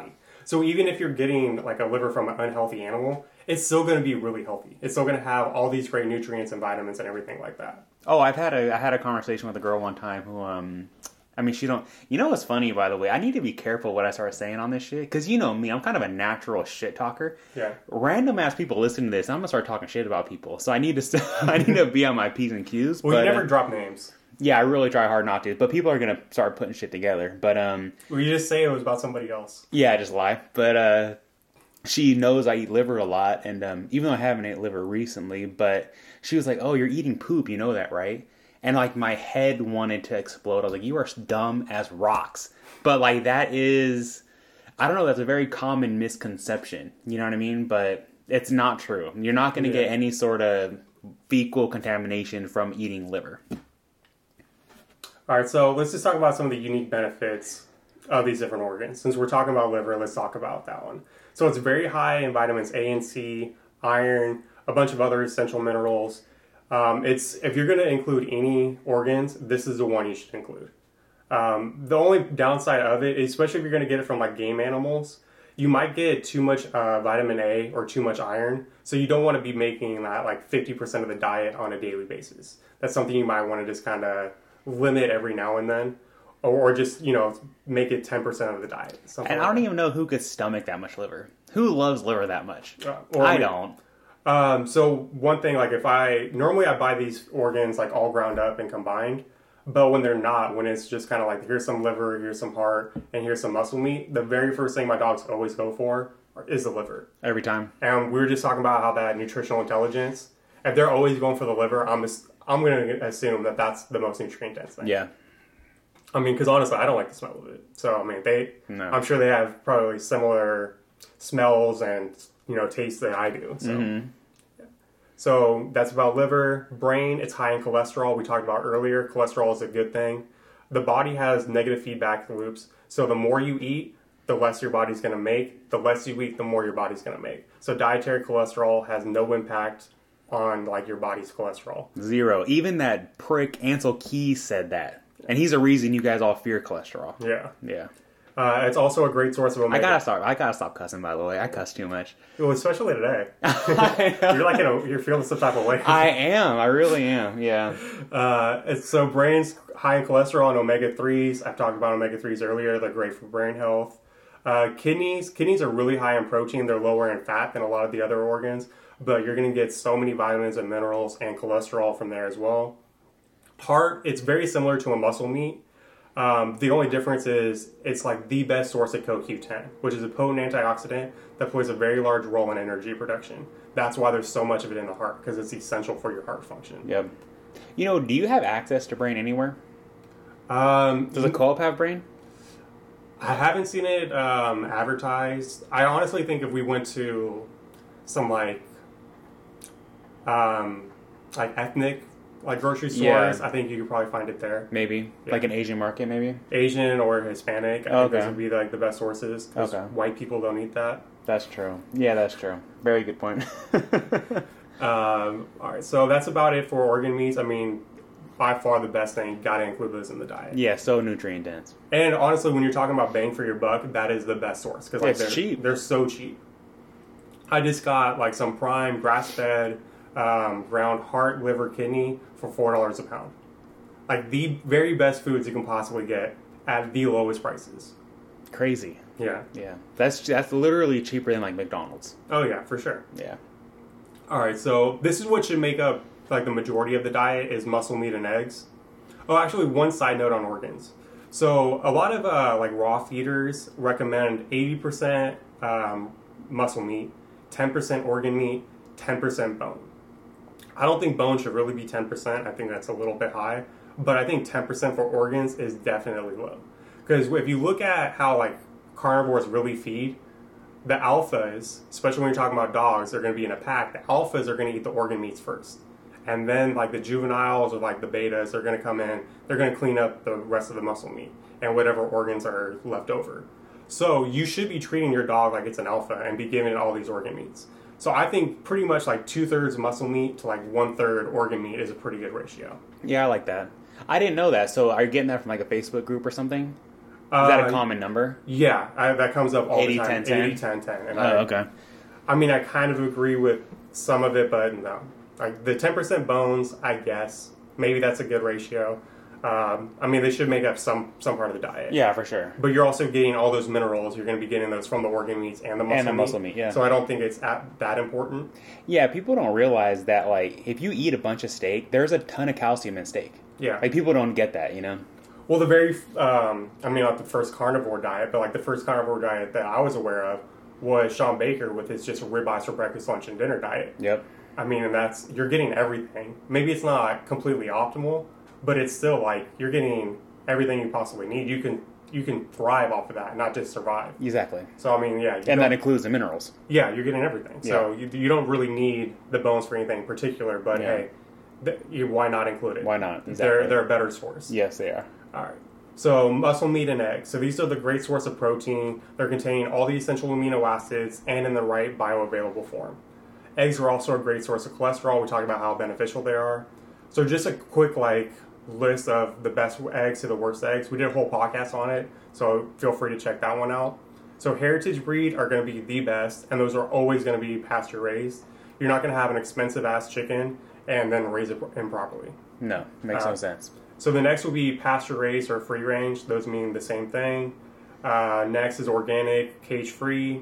So even if you're getting like a liver from an unhealthy animal, it's still going to be really healthy. It's still going to have all these great nutrients and vitamins and everything like that. Oh, I've had a I had a conversation with a girl one time who um I mean she don't you know what's funny, by the way, I need to be careful what I start saying on this shit, because you know me, I'm kind of a natural shit talker. Yeah. Random ass people listen to this, I'm gonna start talking shit about people, so I need to st- I need to be on my P's and Q's. Well, but, you never uh, drop names. Yeah, I really try hard not to, but people are gonna start putting shit together. But um, Well, you just say it was about somebody else. yeah, I just lie. But uh, she knows I eat liver a lot, and um, even though I haven't ate liver recently, but she was like, "Oh, you're eating poop, you know that, right?" And like my head wanted to explode. I was like, "You are dumb as rocks." But like that is, I don't know. That's a very common misconception. You know what I mean? But it's not true. You're not going to Yeah. get any sort of fecal contamination from eating liver. All right, so let's just talk about some of the unique benefits of these different organs. Since we're talking about liver, let's talk about that one. So it's very high in vitamins A and C, iron, a bunch of other essential minerals. Um, it's if you're going to include any organs, this is the one you should include. Um, the only downside of it, especially if you're going to get it from like game animals, you might get too much uh, vitamin A or too much iron. So you don't want to be making that like fifty percent of the diet on a daily basis. That's something you might want to just kind of limit every now and then, or, or just, you know, make it ten percent of the diet. And like I don't that. even know who could stomach that much liver. Who loves liver that much? Uh, or I we- don't. Um, so one thing, like if I, normally I buy these organs like all ground up and combined, but when they're not, when it's just kind of like, here's some liver, here's some heart, and here's some muscle meat, the very first thing my dogs always go for is the liver. Every time. And we were just talking about how that nutritional intelligence, if they're always going for the liver, I'm just, I'm going to assume that that's the most nutrient dense thing. Yeah. I mean, because honestly, I don't like the smell of it. So, I mean, they, No. I'm sure they have probably similar smells and, you know, tastes that I do. So, Mm-hmm. yeah. So that's about liver. Brain, it's high in cholesterol. We talked about earlier. Cholesterol is a good thing. The body has negative feedback loops. So the more you eat, the less your body's going to make. The less you eat, the more your body's going to make. So dietary cholesterol has no impact on like your body's cholesterol. Zero. Even that prick Ansel Keys said that. And he's a reason you guys all fear cholesterol. Yeah. Yeah. Uh, it's also a great source of omega. I gotta stop. I gotta stop cussing. By the way, I cuss too much. Well, especially today. I You're like in a, you're feeling some type of way. I am. I really am. Yeah. Uh, it's, so brain's high in cholesterol and omega threes. I've talked about omega threes earlier. They're great for brain health. Uh, kidneys. Kidneys are really high in protein. They're lower in fat than a lot of the other organs. But you're going to get so many vitamins and minerals and cholesterol from there as well. Heart. It's very similar to a muscle meat. Um, the only difference is it's like the best source of C O Q ten, which is a potent antioxidant that plays a very large role in energy production. That's why there's so much of it in the heart, because it's essential for your heart function. Yep. You know, do you have access to brain anywhere? Um, Does a co-op have brain? I haven't seen it um, advertised. I honestly think if we went to some like um, like ethnic like grocery stores, Yeah. I think you could probably find it there. Maybe. Yeah. Like an Asian market, maybe? Asian or Hispanic, I Okay. think those would be like the best sources. 'Cause Okay. white people don't eat that. That's true. Yeah, that's true. Very good point. Um, all right, so that's about it for organ meats. I mean, by far the best thing. Got to include those in the diet. Yeah, so nutrient dense. And honestly, when you're talking about bang for your buck, that is the best source because like It's they're cheap. They're so cheap. I just got like some prime grass fed um, ground heart, liver, kidney for four dollars a pound. Like the very best foods you can possibly get at the lowest prices. Crazy. Yeah. Yeah. That's that's literally cheaper than like McDonald's. Oh yeah, for sure. Yeah. All right, so this is what should make up like the majority of the diet is muscle meat and eggs. Oh, actually, one side note on organs. So a lot of uh, like raw feeders recommend eighty percent um, muscle meat, ten percent organ meat, ten percent bone. I don't think bone should really be ten percent. I think that's a little bit high, but I think ten percent for organs is definitely low. Because if you look at how like carnivores really feed, the alphas, especially when you're talking about dogs, they're going to be in a pack. The alphas are going to eat the organ meats first. And then like the juveniles or like the betas, they're going to come in, they're going to clean up the rest of the muscle meat and whatever organs are left over. So you should be treating your dog like it's an alpha and be giving it all these organ meats. So I think pretty much like two-thirds muscle meat to like one-third organ meat is a pretty good ratio. Yeah, I like that. I didn't know that. So are you getting that from like a Facebook group or something? Is that a Uh, common number? Yeah, I, that comes up all eighty, the time. ten, ten? eighty, ten, ten. And Oh, I, okay. I mean, I kind of agree with some of it, but no. Like the ten percent bones, I guess. Maybe that's a good ratio. Um, I mean, they should make up some, some part of the diet. Yeah, for sure. But you're also getting all those minerals. You're going to be getting those from the organ meats and the muscle And the meat. muscle meat, yeah. So I don't think it's at, that important. Yeah, people don't realize that, like, if you eat a bunch of steak, there's a ton of calcium in steak. Yeah. Like, people don't get that, you know? Well, the very, um, I mean, not the first carnivore diet, but like the first carnivore diet that I was aware of was Sean Baker with his just ribeyes for breakfast, lunch, and dinner diet. Yep. I mean, and that's, you're getting everything. Maybe it's not completely optimal, but it's still like you're getting everything you possibly need. You can you can thrive off of that, not just survive. Exactly. So I mean, yeah, you And don't- that includes the minerals. yeah, you're getting everything. So you, you don't really need the bones for anything in particular. But Yeah. hey, th- you, why not include it? Why not? They're Exactly. they're a better source. Yes, they are. All right. So muscle meat and eggs. So these are the great source of protein. They're containing all the essential amino acids and in the right bioavailable form. Eggs are also a great source of cholesterol. We talked about how beneficial they are. So just a quick like list of the best eggs to the worst eggs. We did a whole podcast on it, so feel free to check that one out. So heritage breed are going to be the best, and those are always going to be pasture raised. You're not going to have an expensive ass chicken and then raise it improperly. No, makes Uh, no sense. So the next will be pasture raised or free range. Those mean the same thing. Uh, next is organic, cage free,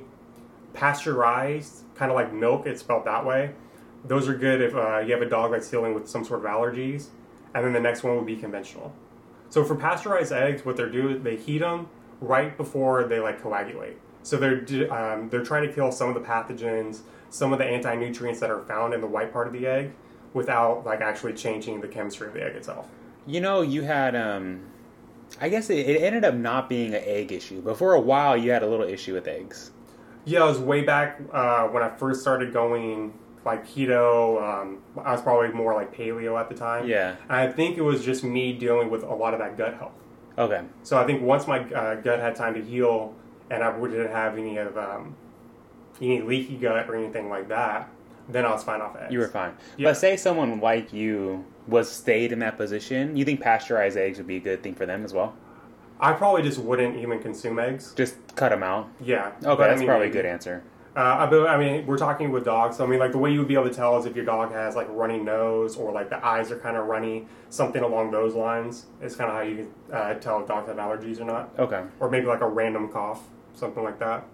pasteurized, kind of like milk. It's spelled that way. Those are good if uh, you have a dog that's dealing with some sort of allergies. And then the next one would be conventional. So for pasteurized eggs, what they're doing, they heat them right before they like coagulate. So they're d- um, they're trying to kill some of the pathogens, some of the anti-nutrients that are found in the white part of the egg, without like actually changing the chemistry of the egg itself. You know, you had, um, I guess it, it ended up not being an egg issue, but for a while you had a little issue with eggs. Yeah, it was way back uh, when I first started going like keto. Um, I was probably more like paleo at the time. Yeah. And I think it was just me dealing with a lot of that gut health. Okay. So I think once my uh, gut had time to heal, and I didn't have any of um, any leaky gut or anything like that, then I was fine off eggs. You were fine. Yeah. But say someone like you was stayed in that position, you think pasteurized eggs would be a good thing for them as well? I probably just wouldn't even consume eggs. Just cut them out? Yeah. Okay, But, I that's mean, probably a maybe. good answer. Uh, but, I mean, we're talking with dogs. So, I mean, like the way you would be able to tell is if your dog has like a runny nose or like the eyes are kind of runny, something along those lines is kind of how you can uh, tell if dogs have allergies or not. Okay. Or maybe like a random cough, something like that.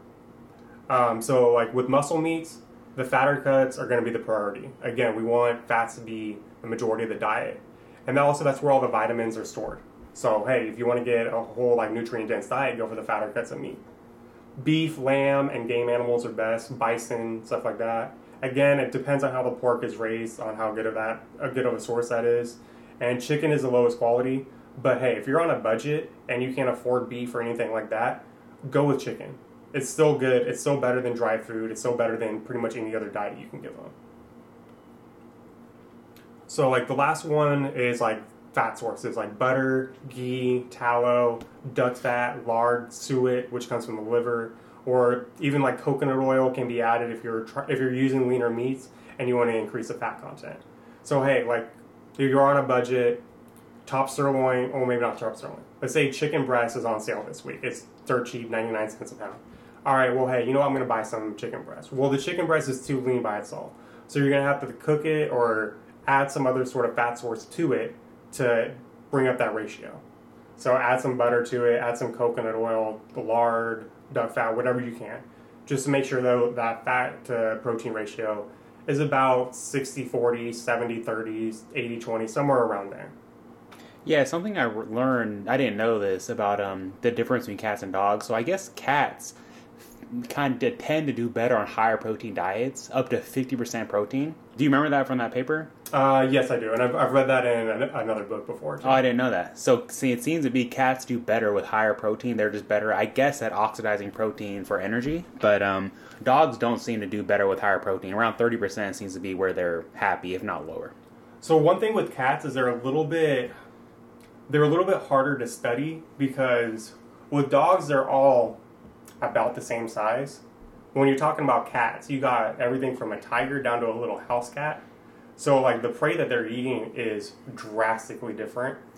Um, so, like with muscle meats, the fatter cuts are going to be the priority. Again, we want fats to be the majority of the diet. And then also that's where all the vitamins are stored. So, hey, if you want to get a whole like nutrient-dense diet, go for the fatter cuts of meat. Beef, lamb, and game animals are best. Bison, stuff like that. Again, it depends on how the pork is raised, on how good of that, a good of a source that is. And chicken is the lowest quality. But hey, if you're on a budget and you can't afford beef or anything like that, go with chicken. It's still good. It's still better than dry food. It's still better than pretty much any other diet you can give them. So like the last one is like fat sources like butter, ghee, tallow, duck fat, lard, suet, which comes from the liver, or even like coconut oil can be added if you're try- if you're using leaner meats and you want to increase the fat content. So hey, like if you're on a budget, top sirloin, or maybe not top sirloin. Let's say chicken breast is on sale this week. It's dirt cheap, ninety-nine cents a pound. All right, well, hey, you know what? I'm going to buy some chicken breast. Well, the chicken breast is too lean by itself. So you're going to have to cook it or add some other sort of fat source to it to bring up that ratio. So add some butter to it, add some coconut oil, lard, duck fat, whatever you can. Just to make sure, though, that fat to protein ratio is about sixty forty, seventy thirty, eighty twenty, somewhere around there. Yeah, something I re- learned, I didn't know this, about um, the difference between cats and dogs. So I guess cats kind of tend to do better on higher protein diets, up to fifty percent protein. Do you remember that from that paper? Uh, yes, I do. And I've, I've read that in an, another book before, too. Oh, I didn't know that. So, see, it seems to be cats do better with higher protein. They're just better, I guess, at oxidizing protein for energy. But um, dogs don't seem to do better with higher protein. Around thirty percent seems to be where they're happy, if not lower. So one thing with cats is they're a little bit they're a little bit harder to study because with dogs they're all about the same size. When you're talking about cats, you got everything from a tiger down to a little house cat. So like the prey that they're eating is drastically different.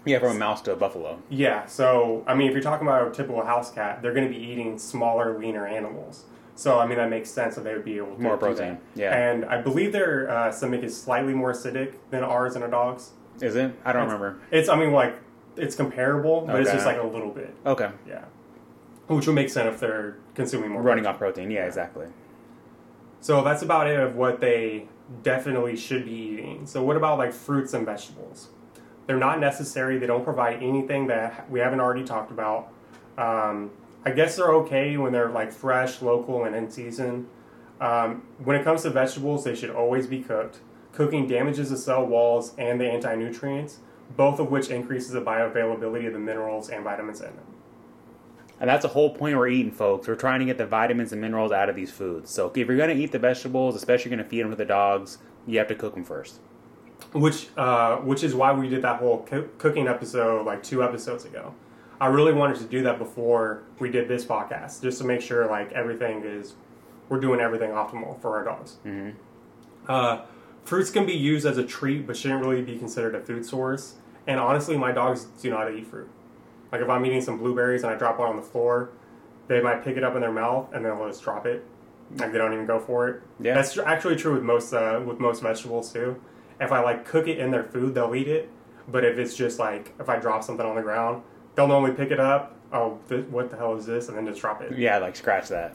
Yeah, from a mouse to a buffalo. Yeah, so, I mean, if you're talking about a typical house cat, they're going to be eating smaller, leaner animals. So, I mean, that makes sense that they would be able to More do protein, that. yeah. And I believe their uh, stomach is slightly more acidic than ours and a dog's. Is it? I don't It's, remember. it's, I mean, like, it's comparable, but it's Okay. just like a little bit. Okay. Yeah. Which would make sense if they're consuming more Running protein. off protein, yeah, exactly. So that's about it of what they definitely should be eating. So what about like fruits and vegetables? They're not necessary. They don't provide anything that we haven't already talked about. Um, I guess they're okay when they're like fresh, local, and in season. Um, when it comes to vegetables, they should always be cooked. Cooking damages the cell walls and the anti-nutrients, both of which increases the bioavailability of the minerals and vitamins in them. And that's the whole point we're eating, folks. We're trying to get the vitamins and minerals out of these foods. So if you're going to eat the vegetables, especially going to feed them to the dogs, you have to cook them first. Which, uh, which is why we did that whole co- cooking episode like two episodes ago. I really wanted to do that before we did this podcast, just to make sure like everything is, we're doing everything optimal for our dogs. Mm-hmm. Uh, fruits can be used as a treat, but shouldn't really be considered a food source. And honestly, my dogs do not eat fruit. Like if I'm eating some blueberries and I drop one on the floor, they might pick it up in their mouth and then they'll just drop it. Like they don't even go for it. Yeah. That's tr- actually true with most uh, with most vegetables too. If I like cook it in their food, they'll eat it. But if it's just like if I drop something on the ground, they'll normally pick it up. Oh, th- what the hell is this? And then just drop it. Yeah, like scratch that.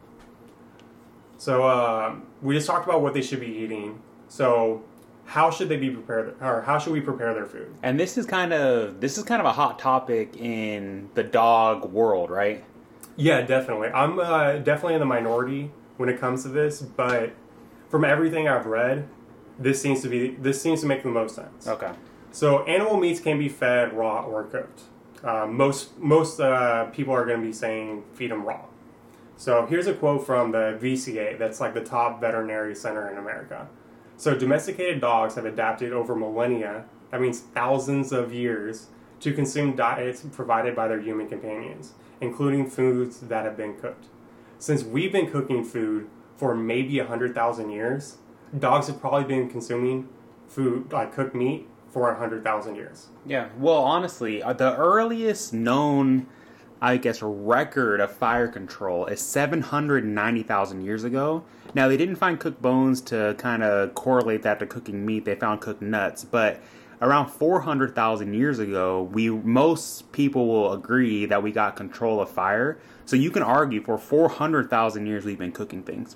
So uh, we just talked about what they should be eating. So how should they be prepared, or how should we prepare their food? And this is kind of this is kind of a hot topic in the dog world, right? Yeah, definitely. I'm uh, definitely in the minority when it comes to this, but from everything I've read, this seems to be this seems to make the most sense. Okay. So animal meats can be fed raw or cooked. Uh, most most uh, people are going to be saying feed them raw. So here's a quote from the V C A, that's like the top veterinary center in America. So domesticated dogs have adapted over millennia, that means thousands of years, to consume diets provided by their human companions, including foods that have been cooked. Since we've been cooking food for maybe one hundred thousand years, dogs have probably been consuming food, like cooked meat, for one hundred thousand years. Yeah. Well, honestly, uh, the earliest known, I guess, record of fire control is seven hundred ninety thousand years ago. Now, they didn't find cooked bones to kind of correlate that to cooking meat. They found cooked nuts. But around four hundred thousand years ago, we most people will agree that we got control of fire. So you can argue for four hundred thousand years we've been cooking things.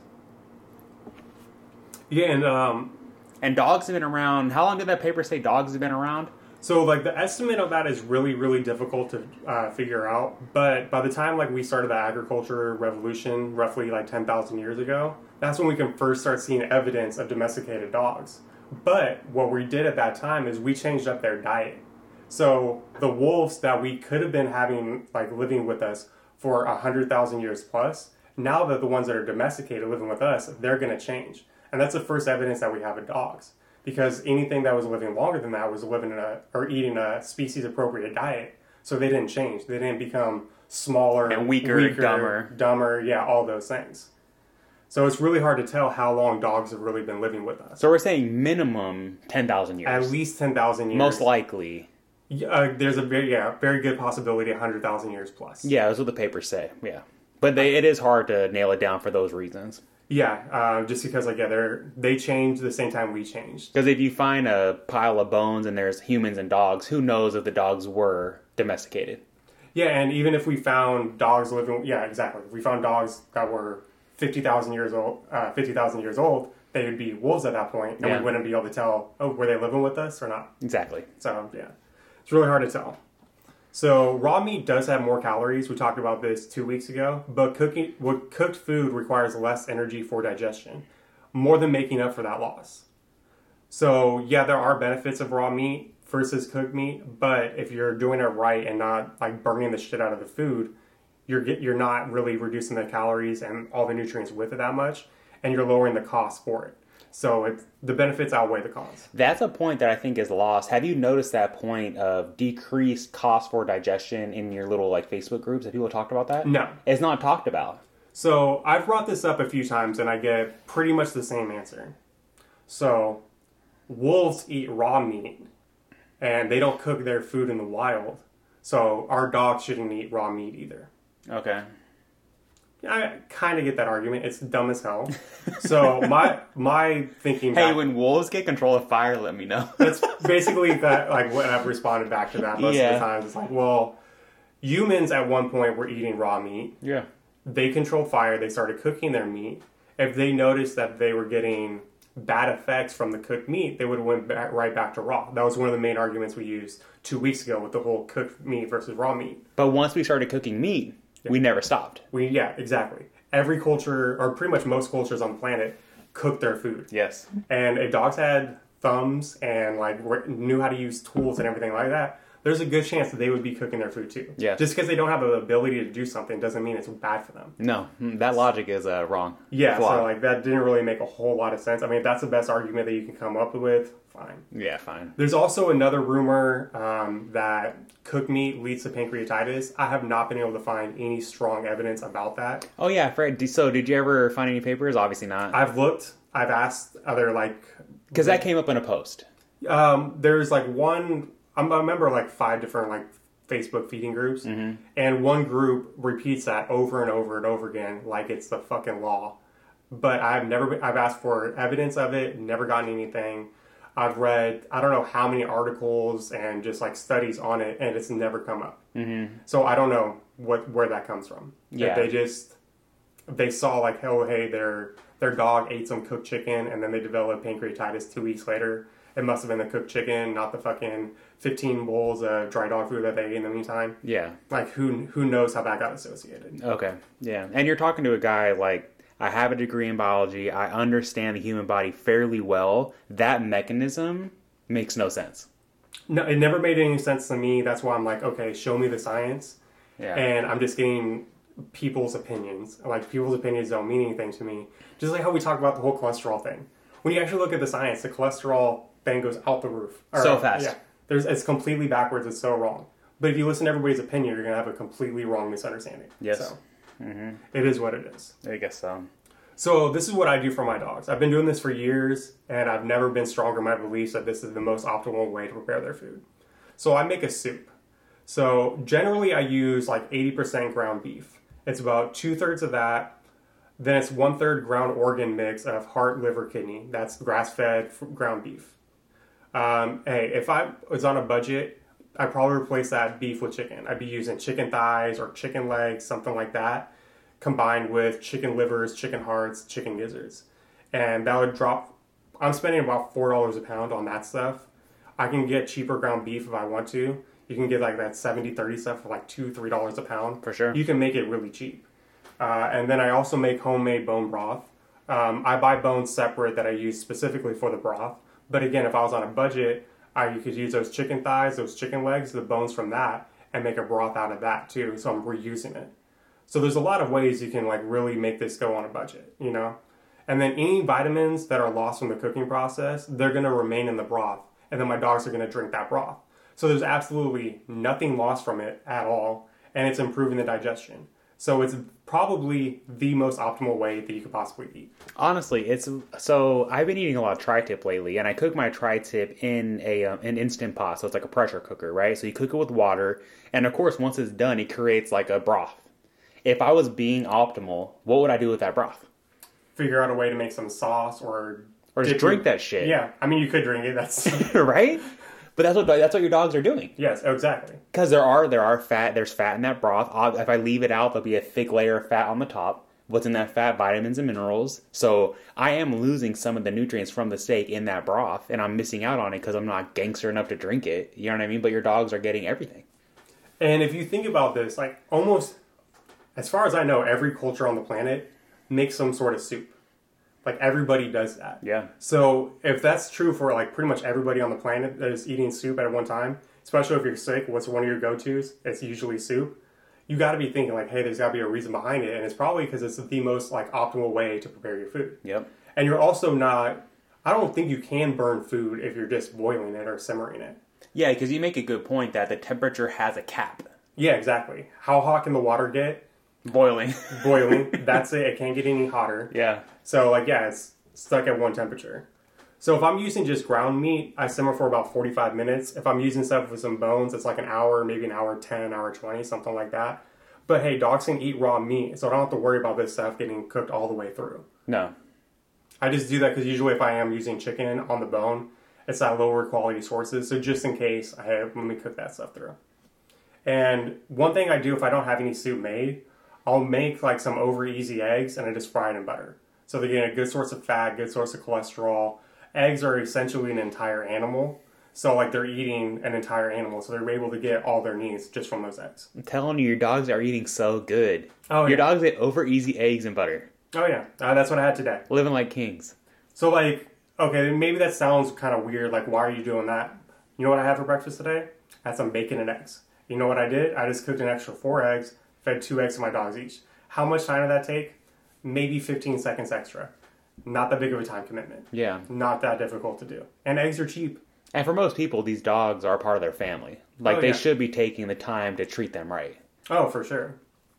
Yeah, and um, And dogs have been around. How long did that paper say dogs have been around? so like the estimate of that is really, really difficult to uh, figure out. But by the time like we started the agriculture revolution, roughly like ten thousand years ago, that's when we can first start seeing evidence of domesticated dogs. But what we did at that time is we changed up their diet. So the wolves that we could have been having like living with us for a hundred thousand years plus, now that the ones that are domesticated living with us, they're going to change. And that's the first evidence that we have in dogs. Because anything that was living longer than that was living in a, or eating a species-appropriate diet. So they didn't change. They didn't become smaller, And weaker, weaker dumber. dumber, yeah, all those things. So it's really hard to tell how long dogs have really been living with us. So we're saying minimum ten thousand years. At least ten thousand years. Most likely. Uh, there's a very, yeah, very good possibility one hundred thousand years plus. Yeah, that's what the papers say. Yeah. But they, it is hard to nail it down for those reasons. Yeah, uh, just because, like, yeah, they're, they changed the same time we changed. Because if you find a pile of bones and there's humans and dogs, who knows if the dogs were domesticated? Yeah, and even if we found dogs living, yeah, exactly. If we found dogs that were fifty thousand years old, uh, fifty thousand years old, they would be wolves at that point, and Yeah. we wouldn't be able to tell, oh, were they living with us or not? Exactly. So, yeah, it's really hard to tell. So, raw meat does have more calories. We talked about this two weeks ago, but cooking, what cooked food requires less energy for digestion, more than making up for that loss. So, yeah, there are benefits of raw meat versus cooked meat, but if you're doing it right and not like burning the shit out of the food, you're get, you're not really reducing the calories and all the nutrients with it that much, and you're lowering the cost for it. So it's, the benefits outweigh the costs. That's a point that I think is lost. Have you noticed that point of decreased cost for digestion in your little like Facebook groups? Have people talked about that? No. It's not talked about. So I've brought this up a few times and I get pretty much the same answer. So wolves eat raw meat and they don't cook their food in the wild. So our dogs shouldn't eat raw meat either. Okay. I kind of get that argument. It's dumb as hell. So my my thinking. Hey, back, when wolves get control of fire, let me know. that's basically that. Like what I've responded back to that most Yeah. of the times. It's like, well, humans at one point were eating raw meat. Yeah. They controlled fire. They started cooking their meat. If they noticed that they were getting bad effects from the cooked meat, they would have went back, right back to raw. That was one of the main arguments we used two weeks ago with the whole cooked meat versus raw meat. But once we started cooking meat, yeah. we never stopped. We yeah, exactly. Every culture, or pretty much most cultures on the planet, cook their food. Yes. And if dogs had thumbs and like knew how to use tools and everything like that, there's a good chance that they would be cooking their food too. Yeah. Just because they don't have the ability to do something doesn't mean it's bad for them. No, that logic is uh, wrong. Yeah, Flawed. so like that didn't really make a whole lot of sense. I mean, if that's the best argument that you can come up with, fine. Yeah, fine. There's also another rumor um, that cooked meat leads to pancreatitis. I have not been able to find any strong evidence about that. Oh yeah, Fred. So did you ever find any papers? Obviously not. I've looked. I've asked other like because that came up in a post. Um, there's like one. I'm a member of like five different like Facebook feeding groups, mm-hmm. and one group repeats that over and over and over again like it's the fucking law. But I've never been, I've asked for evidence of it, never gotten anything. I've read I don't know how many articles and just like studies on it, and it's never come up. Mm-hmm. So I don't know what where that comes from. Yeah, if they just they saw like oh hey their their dog ate some cooked chicken and then they developed pancreatitis two weeks later. It must have been the cooked chicken, not the fucking fifteen bowls of dry dog food that they ate in the meantime. Yeah. Like, who who knows how that got associated. Okay, yeah. And you're talking to a guy, like, I have a degree in biology. I understand the human body fairly well. That mechanism makes no sense. No, it never made any sense to me. That's why I'm like, okay, show me the science. Yeah. And I'm just getting people's opinions. Like, people's opinions don't mean anything to me. Just like how we talk about the whole cholesterol thing. When you actually look at the science, the cholesterol thing goes out the roof. Or, so fast. Yeah. There's, it's completely backwards. It's so wrong. But if you listen to everybody's opinion, you're going to have a completely wrong misunderstanding. Yes. So, mm-hmm. It is what it is. I guess so. So this is what I do for my dogs. I've been doing this for years, and I've never been stronger in my beliefs that this is the most optimal way to prepare their food. So I make a soup. So generally I use like eighty percent ground beef. It's about two-thirds of that. Then it's one-third ground organ mix of heart, liver, kidney. That's grass-fed ground beef. Um, hey, if I was on a budget, I'd probably replace that beef with chicken. I'd be using chicken thighs or chicken legs, something like that, combined with chicken livers, chicken hearts, chicken gizzards. And that would drop, I'm spending about four dollars a pound on that stuff. I can get cheaper ground beef if I want to. You can get like that seventy thirty stuff for like two dollars, three dollars a pound. For sure. You can make it really cheap. Uh, and then I also make homemade bone broth. Um, I buy bones separate that I use specifically for the broth. But again, if I was on a budget, I you could use those chicken thighs, those chicken legs, the bones from that, and make a broth out of that too. So I'm reusing it. So there's a lot of ways you can like really make this go on a budget, you know? And then any vitamins that are lost from the cooking process, they're going to remain in the broth. And then my dogs are going to drink that broth. So there's absolutely nothing lost from it at all. And it's improving the digestion. So it's probably the most optimal way that you could possibly eat. Honestly, it's so I've been eating a lot of tri-tip lately, and I cook my tri-tip in a um, an instant pot, so it's like a pressure cooker, right? So you cook it with water, and of course, once it's done, it creates like a broth. If I was being optimal, what would I do with that broth? Figure out a way to make some sauce or or just drink that shit. Yeah, I mean you could drink it. That's right. But that's what that's what your dogs are doing. Yes, exactly. Because there are there are fat. There's fat in that broth. If I leave it out, there'll be a thick layer of fat on the top. What's in that fat? Vitamins and minerals. So I am losing some of the nutrients from the steak in that broth, and I'm missing out on it because I'm not gangster enough to drink it. You know what I mean? But your dogs are getting everything. And if you think about this, like almost, as far as I know, every culture on the planet makes some sort of soup. Like, everybody does that. Yeah. So, if that's true for, like, pretty much everybody on the planet that is eating soup at one time, especially if you're sick, what's one of your go-tos? It's usually soup. You got to be thinking, like, hey, there's got to be a reason behind it. And it's probably because it's the most, like, optimal way to prepare your food. Yep. And you're also not... I don't think you can burn food if you're just boiling it or simmering it. Yeah, because you make a good point that the temperature has a cap. Yeah, exactly. How hot can the water get? Boiling. Boiling. That's it. It can't get any hotter. Yeah. So, like, yeah, it's stuck at one temperature. So if I'm using just ground meat, I simmer for about forty-five minutes. If I'm using stuff with some bones, it's like an hour, maybe an hour ten, hour twenty, something like that. But hey, dogs can eat raw meat, so I don't have to worry about this stuff getting cooked all the way through. No. I just do that because usually if I am using chicken on the bone, it's at lower quality sources. So just in case, I have, let me cook that stuff through. And one thing I do if I don't have any soup made, I'll make like some over easy eggs and I just fry it in butter. So they're getting a good source of fat, good source of cholesterol. Eggs are essentially an entire animal. So like they're eating an entire animal. So they're able to get all their needs just from those eggs. I'm telling you, your dogs are eating so good. Oh, Your yeah. dogs eat over easy eggs and butter. Oh yeah, uh, that's what I had today. Living like kings. So like, okay, maybe that sounds kind of weird. Like, why are you doing that? You know what I had for breakfast today? I had some bacon and eggs. You know what I did? I just cooked an extra four eggs, fed two eggs to my dogs each. How much time did that take? Maybe fifteen seconds extra. Not that big of a time commitment. Yeah. Not that difficult to do. And eggs are cheap. And for most people, these dogs are a part of their family. Like, Oh, they yeah. should be taking the time to treat them right. Oh, for sure.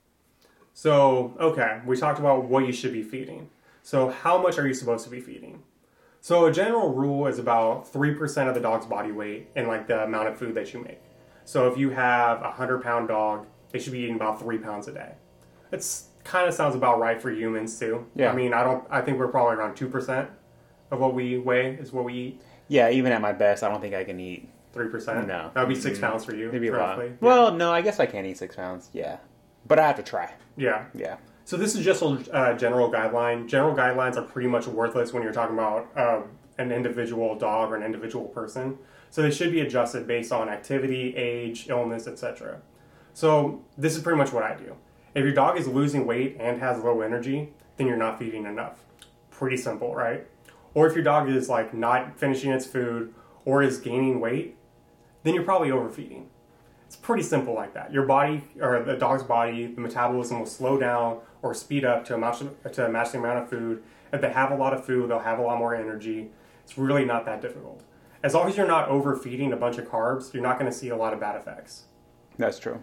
So, okay, we talked about what you should be feeding. So how much are you supposed to be feeding? So a general rule is about three percent of the dog's body weight in like the amount of food that you make. So if you have a one hundred pound dog, they should be eating about three pounds a day. It's kind of sounds about right for humans too. Yeah. I mean, I don't, I think we're probably around two percent of what we weigh is what we eat. Yeah, even at my best, I don't think I can eat. three percent? No. That would be six pounds for you. Maybe a lot. roughly. Well, no, I guess I can eat six pounds. Yeah. But I have to try. Yeah. Yeah. So this is just a uh, general guideline. General guidelines are pretty much worthless when you're talking about uh, an individual dog or an individual person. So they should be adjusted based on activity, age, illness, et cetera. So this is pretty much what I do. If your dog is losing weight and has low energy, then you're not feeding enough. Pretty simple, right? Or if your dog is like not finishing its food or is gaining weight, then you're probably overfeeding. It's pretty simple like that. Your body, or the dog's body, the metabolism will slow down or speed up to a match, to match the amount of food. If they have a lot of food, they'll have a lot more energy. It's really not that difficult. As long as you're not overfeeding a bunch of carbs, you're not going to see a lot of bad effects. That's true.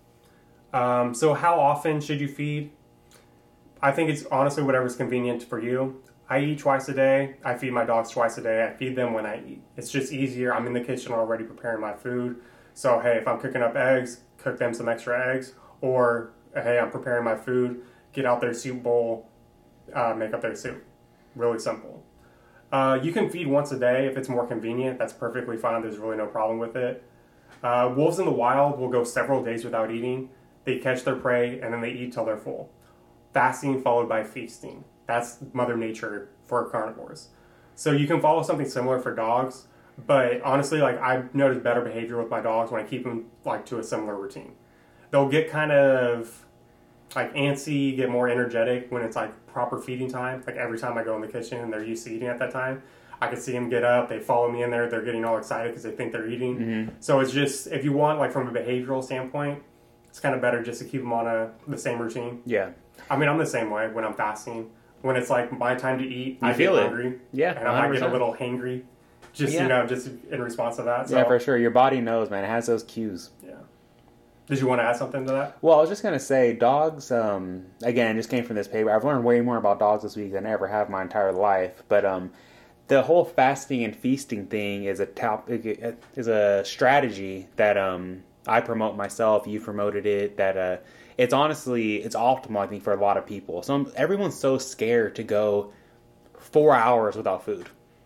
Um, so how often should you feed? I think it's honestly whatever's convenient for you. I eat twice a day. I feed my dogs twice a day. I feed them when I eat. It's just easier. I'm in the kitchen already preparing my food. So, hey, if I'm cooking up eggs, cook them some extra eggs. Or, hey, I'm preparing my food, get out their soup bowl, uh, make up their soup. Really simple. Uh, you can feed once a day if it's more convenient. That's perfectly fine. There's really no problem with it. Uh, wolves in the wild will go several days without eating. They catch their prey, and then they eat till they're full. Fasting followed by feasting. That's Mother Nature for carnivores. So you can follow something similar for dogs. But honestly, like I've noticed better behavior with my dogs when I keep them like to a similar routine. They'll get kind of like antsy, get more energetic when it's like proper feeding time. Like every time I go in the kitchen and they're used to eating at that time, I can see them get up. They follow me in there. They're getting all excited because they think they're eating. Mm-hmm. So it's just if you want like from a behavioral standpoint, it's kind of better just to keep them on a the same routine. Yeah. I mean, I'm the same way when I'm fasting. When it's like my time to eat, You I feel get it. hungry. Yeah, And I might get a one hundred percent. little hangry. Just, Yeah. you know, just in response to that. So, Yeah, for sure. Your body knows, man. It has those cues. yeah. Did you want to add something to that? Well, I was just going to say, dogs, um, again, it just came from this paper. I've learned way more about dogs this week than I ever have my entire life. But um, the whole fasting and feasting thing is a topic, is a strategy that um, I promote myself. You promoted it. That uh, it's honestly, it's optimal, I think, for a lot of people. So everyone's so scared to go four hours without food.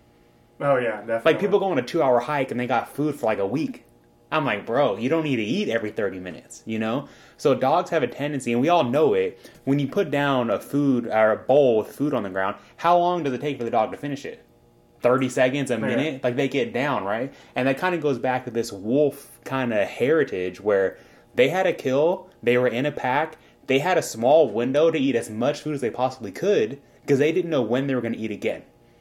Oh, yeah, definitely. Like, people go on a two-hour hike and they got food for like a week. I'm like, bro, you don't need to eat every thirty minutes, you know? So dogs have a tendency, and we all know it, when you put down a food or a bowl with food on the ground, how long does it take for the dog to finish it? thirty seconds, a minute? Like, they get down, right? And that kind of goes back to this wolf kind of heritage where they had a kill, they were in a pack, they had a small window to eat as much food as they possibly could because they didn't know when they were going to eat again.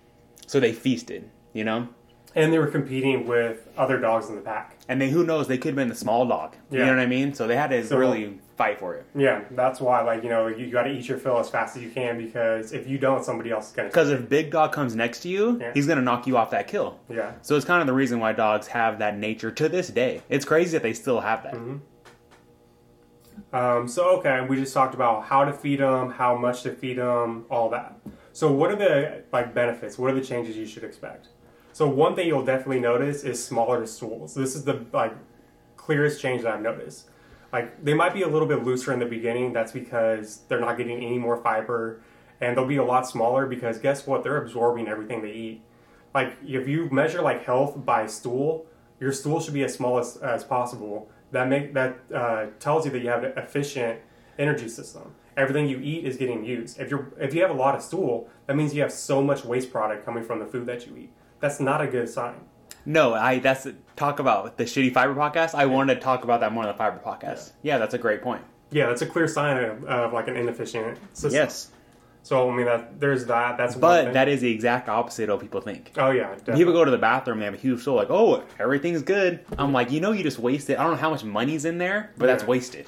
So they feasted, you know? And they were competing with other dogs in the pack. And then who knows, they could have been the small dog. You Yeah. know what I mean? So they had to So- really fight for it. Yeah, that's why, like, you know, you got to eat your fill as fast as you can because if you don't, somebody else is going to. Because if big dog comes next to you, Yeah. he's going to knock you off that kill. Yeah. So it's kind of the reason why dogs have that nature to this day. It's crazy that they still have that. Mm-hmm. Um, so, okay, we just talked about how to feed them, how much to feed them, all that. So what are the, like, benefits? What are the changes you should expect? So one thing you'll definitely notice is smaller stools. This is the like clearest change that I've noticed. Like they might be a little bit looser in the beginning. That's because they're not getting any more fiber, and they'll be a lot smaller because guess what? They're absorbing everything they eat. Like if you measure like health by stool, your stool should be as small as, as possible. That make that uh, tells you that you have an efficient energy system. Everything you eat is getting used. If you're if you have a lot of stool, that means you have so much waste product coming from the food that you eat. That's not a good sign. No, I that's talk about the shitty fiber podcast. I wanted to talk about that more in the fiber podcast. Yeah, yeah that's a great point. Yeah, that's a clear sign of, of like an inefficient system. Yes. So I mean that there's that. That's but one thing. That is the exact opposite of what people think. Oh yeah, definitely. People go to the bathroom, they have a huge stool, like, oh, everything's good. I'm like, you know, you just wasted. I don't know how much money's in there, but yeah. That's wasted.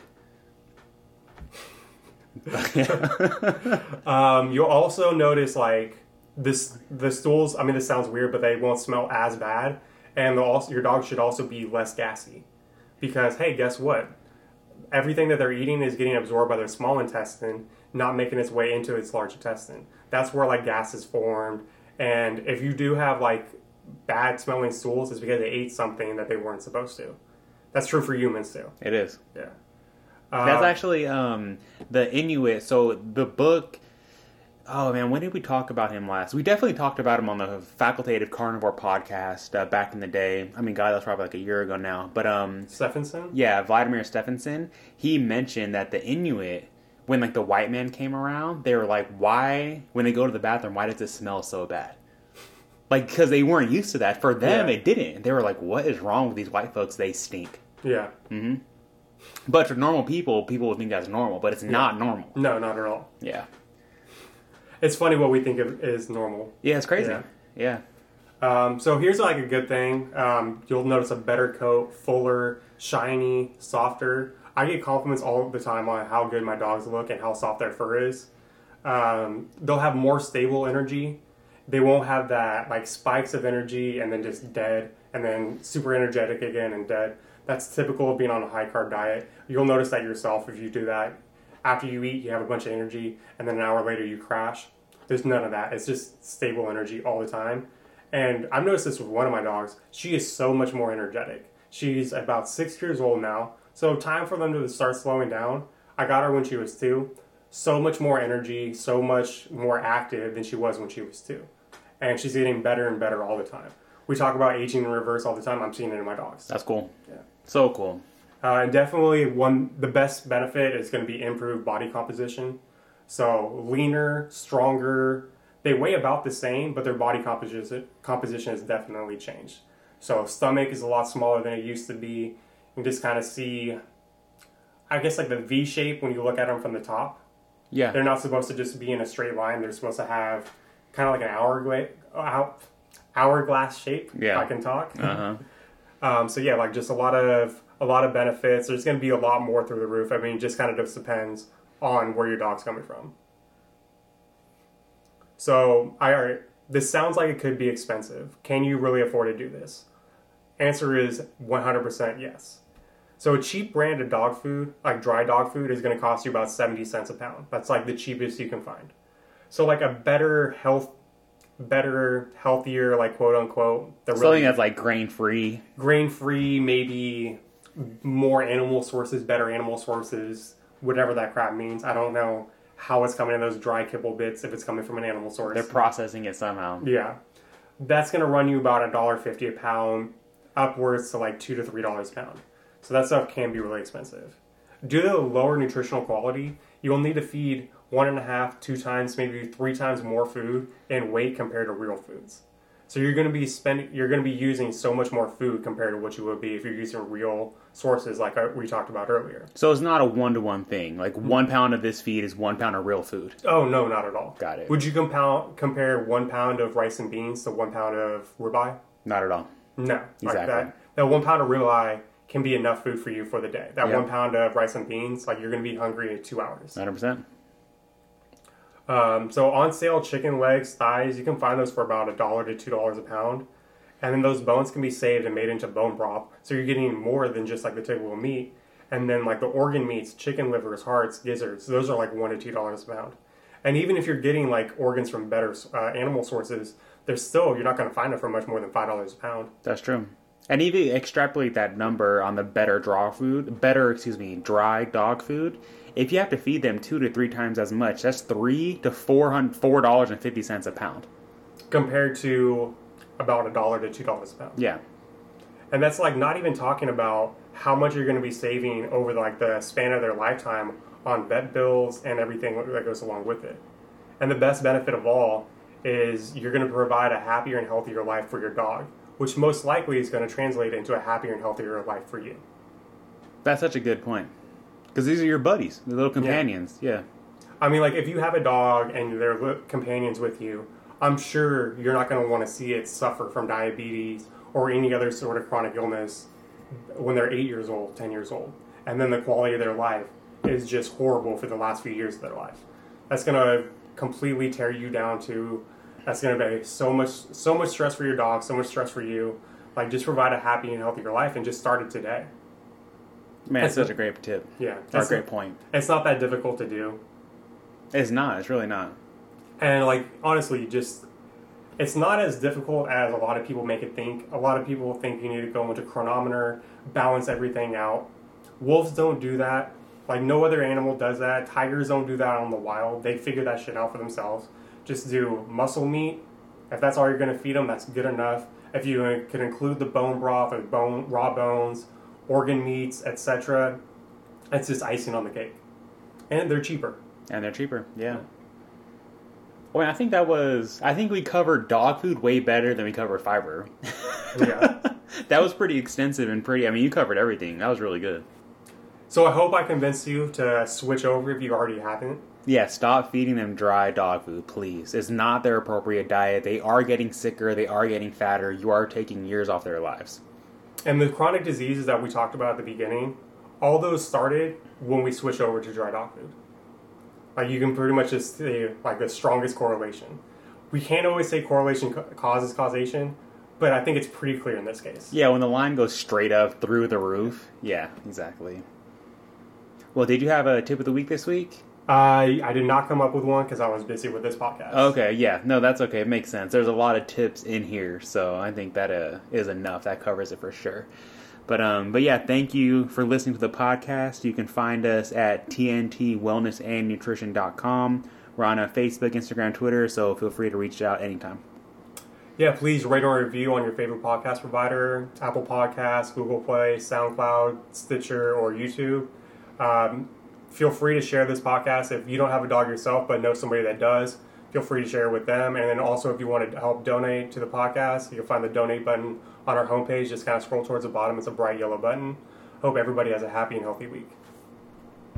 um, you'll also notice like this the stools. I mean, this sounds weird, but they won't smell as bad, and also your dog should also be less gassy, because hey, guess what? Everything that they're eating is getting absorbed by their small intestine, not making its way into its large intestine. That's where like gas is formed, and if you do have like bad smelling stools, it's because they ate something that they weren't supposed to. That's true for humans too. It is. Yeah. That's actually um, the Inuit. So the book. Oh man, when did we talk about him last? We definitely talked about him on the Facultative Carnivore podcast uh, back in the day. I mean, God, that's probably like a year ago now. But um, Stephenson. Yeah, Vladimir Stephenson. He mentioned that the Inuit, when like the white man came around, they were like, "Why, when they go to the bathroom, why does it smell so bad?" Like, because they weren't used to that. For them, yeah. It didn't. They were like, "What is wrong with these white folks? They stink." Yeah. Mm-hmm. But for normal people, people would think that's normal, but it's yeah. not normal. No, not at all. Yeah. It's funny what we think of is normal. Yeah, it's crazy. Yeah. yeah. Um, so here's like a good thing. Um, you'll notice a better coat, fuller, shiny, softer. I get compliments all the time on how good my dogs look and how soft their fur is. Um, they'll have more stable energy. They won't have that like spikes of energy and then just dead and then super energetic again and dead. That's typical of being on a high-carb diet. You'll notice that yourself if you do that. After you eat, you have a bunch of energy, and then an hour later you crash. There's none of that. It's just stable energy all the time. And I've noticed this with one of my dogs. She is so much more energetic. She's about six years old now, so time for them to start slowing down. I got her when she was two. So much more energy, so much more active than she was when she was two. And she's getting better and better all the time. We talk about aging in reverse all the time. I'm seeing it in my dogs. That's cool. Yeah. So cool. Uh, and definitely one, the best benefit is going to be improved body composition. So leaner, stronger. They weigh about the same, but their body composition composition has definitely changed. So stomach is a lot smaller than it used to be. You can just kind of see, I guess, like the V shape when you look at them from the top. Yeah. They're not supposed to just be in a straight line. They're supposed to have kind of like an hourglass, hourglass shape, yeah. if I can talk. Uh-huh. um, so yeah, like just a lot of a lot of benefits. There's going to be a lot more through the roof. I mean, it just kind of just depends on where your dog's coming from. So, I this sounds like it could be expensive. Can you really afford to do this? Answer is one hundred percent yes. So a cheap brand of dog food, like dry dog food, is going to cost you about seventy cents a pound. That's like the cheapest you can find. So like a better health, better, healthier, like quote unquote. Something really that's like grain free. Grain free, maybe more animal sources, better animal sources, whatever that crap means. I don't know how it's coming in those dry kibble bits if it's coming from an animal source. They're processing it somehow. Yeah. That's going to run you about one dollar fifty a pound, upwards to like two to three dollars a pound. So that stuff can be really expensive. Due to the lower nutritional quality, you'll need to feed one and a half, two times, maybe three times more food in weight compared to real foods. So you're going to be spending, you're going to be using so much more food compared to what you would be if you're using real sources like we talked about earlier. So it's not a one-to-one thing. Like one pound of this feed is one pound of real food. Oh, no, not at all. Got it. Would you compound, compare one pound of rice and beans to one pound of ribeye? Not at all. No. Exactly. Like that, that one pound of ribeye can be enough food for you for the day. That yep. one pound of rice and beans, like you're going to be hungry in two hours. one hundred percent. Um, so on sale chicken legs, thighs, you can find those for about a dollar to two dollars a pound. And then those bones can be saved and made into bone broth. So you're getting more than just like the typical meat. And then like the organ meats, chicken livers, hearts, gizzards, those are like one to two dollars a pound. And even if you're getting like organs from better uh, animal sources, there's still, you're not going to find it for much more than five dollars a pound. That's true. And even extrapolate that number on the better draw food, better, excuse me, dry dog food. If you have to feed them two to three times as much, that's three to four hundred four dollars and fifty cents a pound, compared to about a dollar to two dollars a pound. Yeah, and that's like not even talking about how much you're going to be saving over like the span of their lifetime on vet bills and everything that goes along with it. And the best benefit of all is you're going to provide a happier and healthier life for your dog, which most likely is going to translate into a happier and healthier life for you. That's such a good point. Because these are your buddies, the little companions. Yeah. yeah. I mean, like, if you have a dog and they're li- companions with you, I'm sure you're not going to want to see it suffer from diabetes or any other sort of chronic illness when they're eight years old, ten years old. And then the quality of their life is just horrible for the last few years of their life. That's going to completely tear you down to... That's going to be so much so much stress for your dog, so much stress for you. Like, just provide a happy and healthier life and just start it today. Man, that's such a great tip. Yeah. That's a great point. It's not that difficult to do. It's not. It's really not. And, like, honestly, just... It's not as difficult as a lot of people make it think. A lot of people think you need to go into chronometer, balance everything out. Wolves don't do that. Like, no other animal does that. Tigers don't do that on the wild. They figure that shit out for themselves. Just do muscle meat. If that's all you're going to feed them, that's good enough. If you can include the bone broth or bone raw bones, organ meats, et cetera, it's just icing on the cake. And they're cheaper. And they're cheaper, yeah. Well, I think that was... I think we covered dog food way better than we covered fiber. Yeah. That was pretty extensive and pretty... I mean, you covered everything. That was really good. So I hope I convinced you to switch over if you already haven't. Yeah, stop feeding them dry dog food, please. It's not their appropriate diet. They are getting sicker. They are getting fatter. You are taking years off their lives. And the chronic diseases that we talked about at the beginning, all those started when we switched over to dry dog food. Like, you can pretty much just say, like, the strongest correlation. We can't always say correlation causes causation, but I think it's pretty clear in this case. Yeah, when the line goes straight up through the roof. Yeah, exactly. Well, did you have a tip of the week this week? I I did not come up with one because I was busy with this podcast. Okay, yeah. No, that's okay. It makes sense. There's a lot of tips in here, so I think that uh, is enough. That covers it for sure. But um, but yeah, thank you for listening to the podcast. You can find us at T N T wellness and nutrition dot com. We're on a Facebook, Instagram, Twitter, so feel free to reach out anytime. Yeah, please rate or review on your favorite podcast provider, Apple Podcasts, Google Play, SoundCloud, Stitcher, or YouTube. Um, feel free to share this podcast. If you don't have a dog yourself but know somebody that does, feel free to share it with them. And then also, if you want to help donate to the podcast, you'll find the donate button on our homepage. Just kind of scroll towards the bottom. It's a bright yellow button. Hope everybody has a happy and healthy week.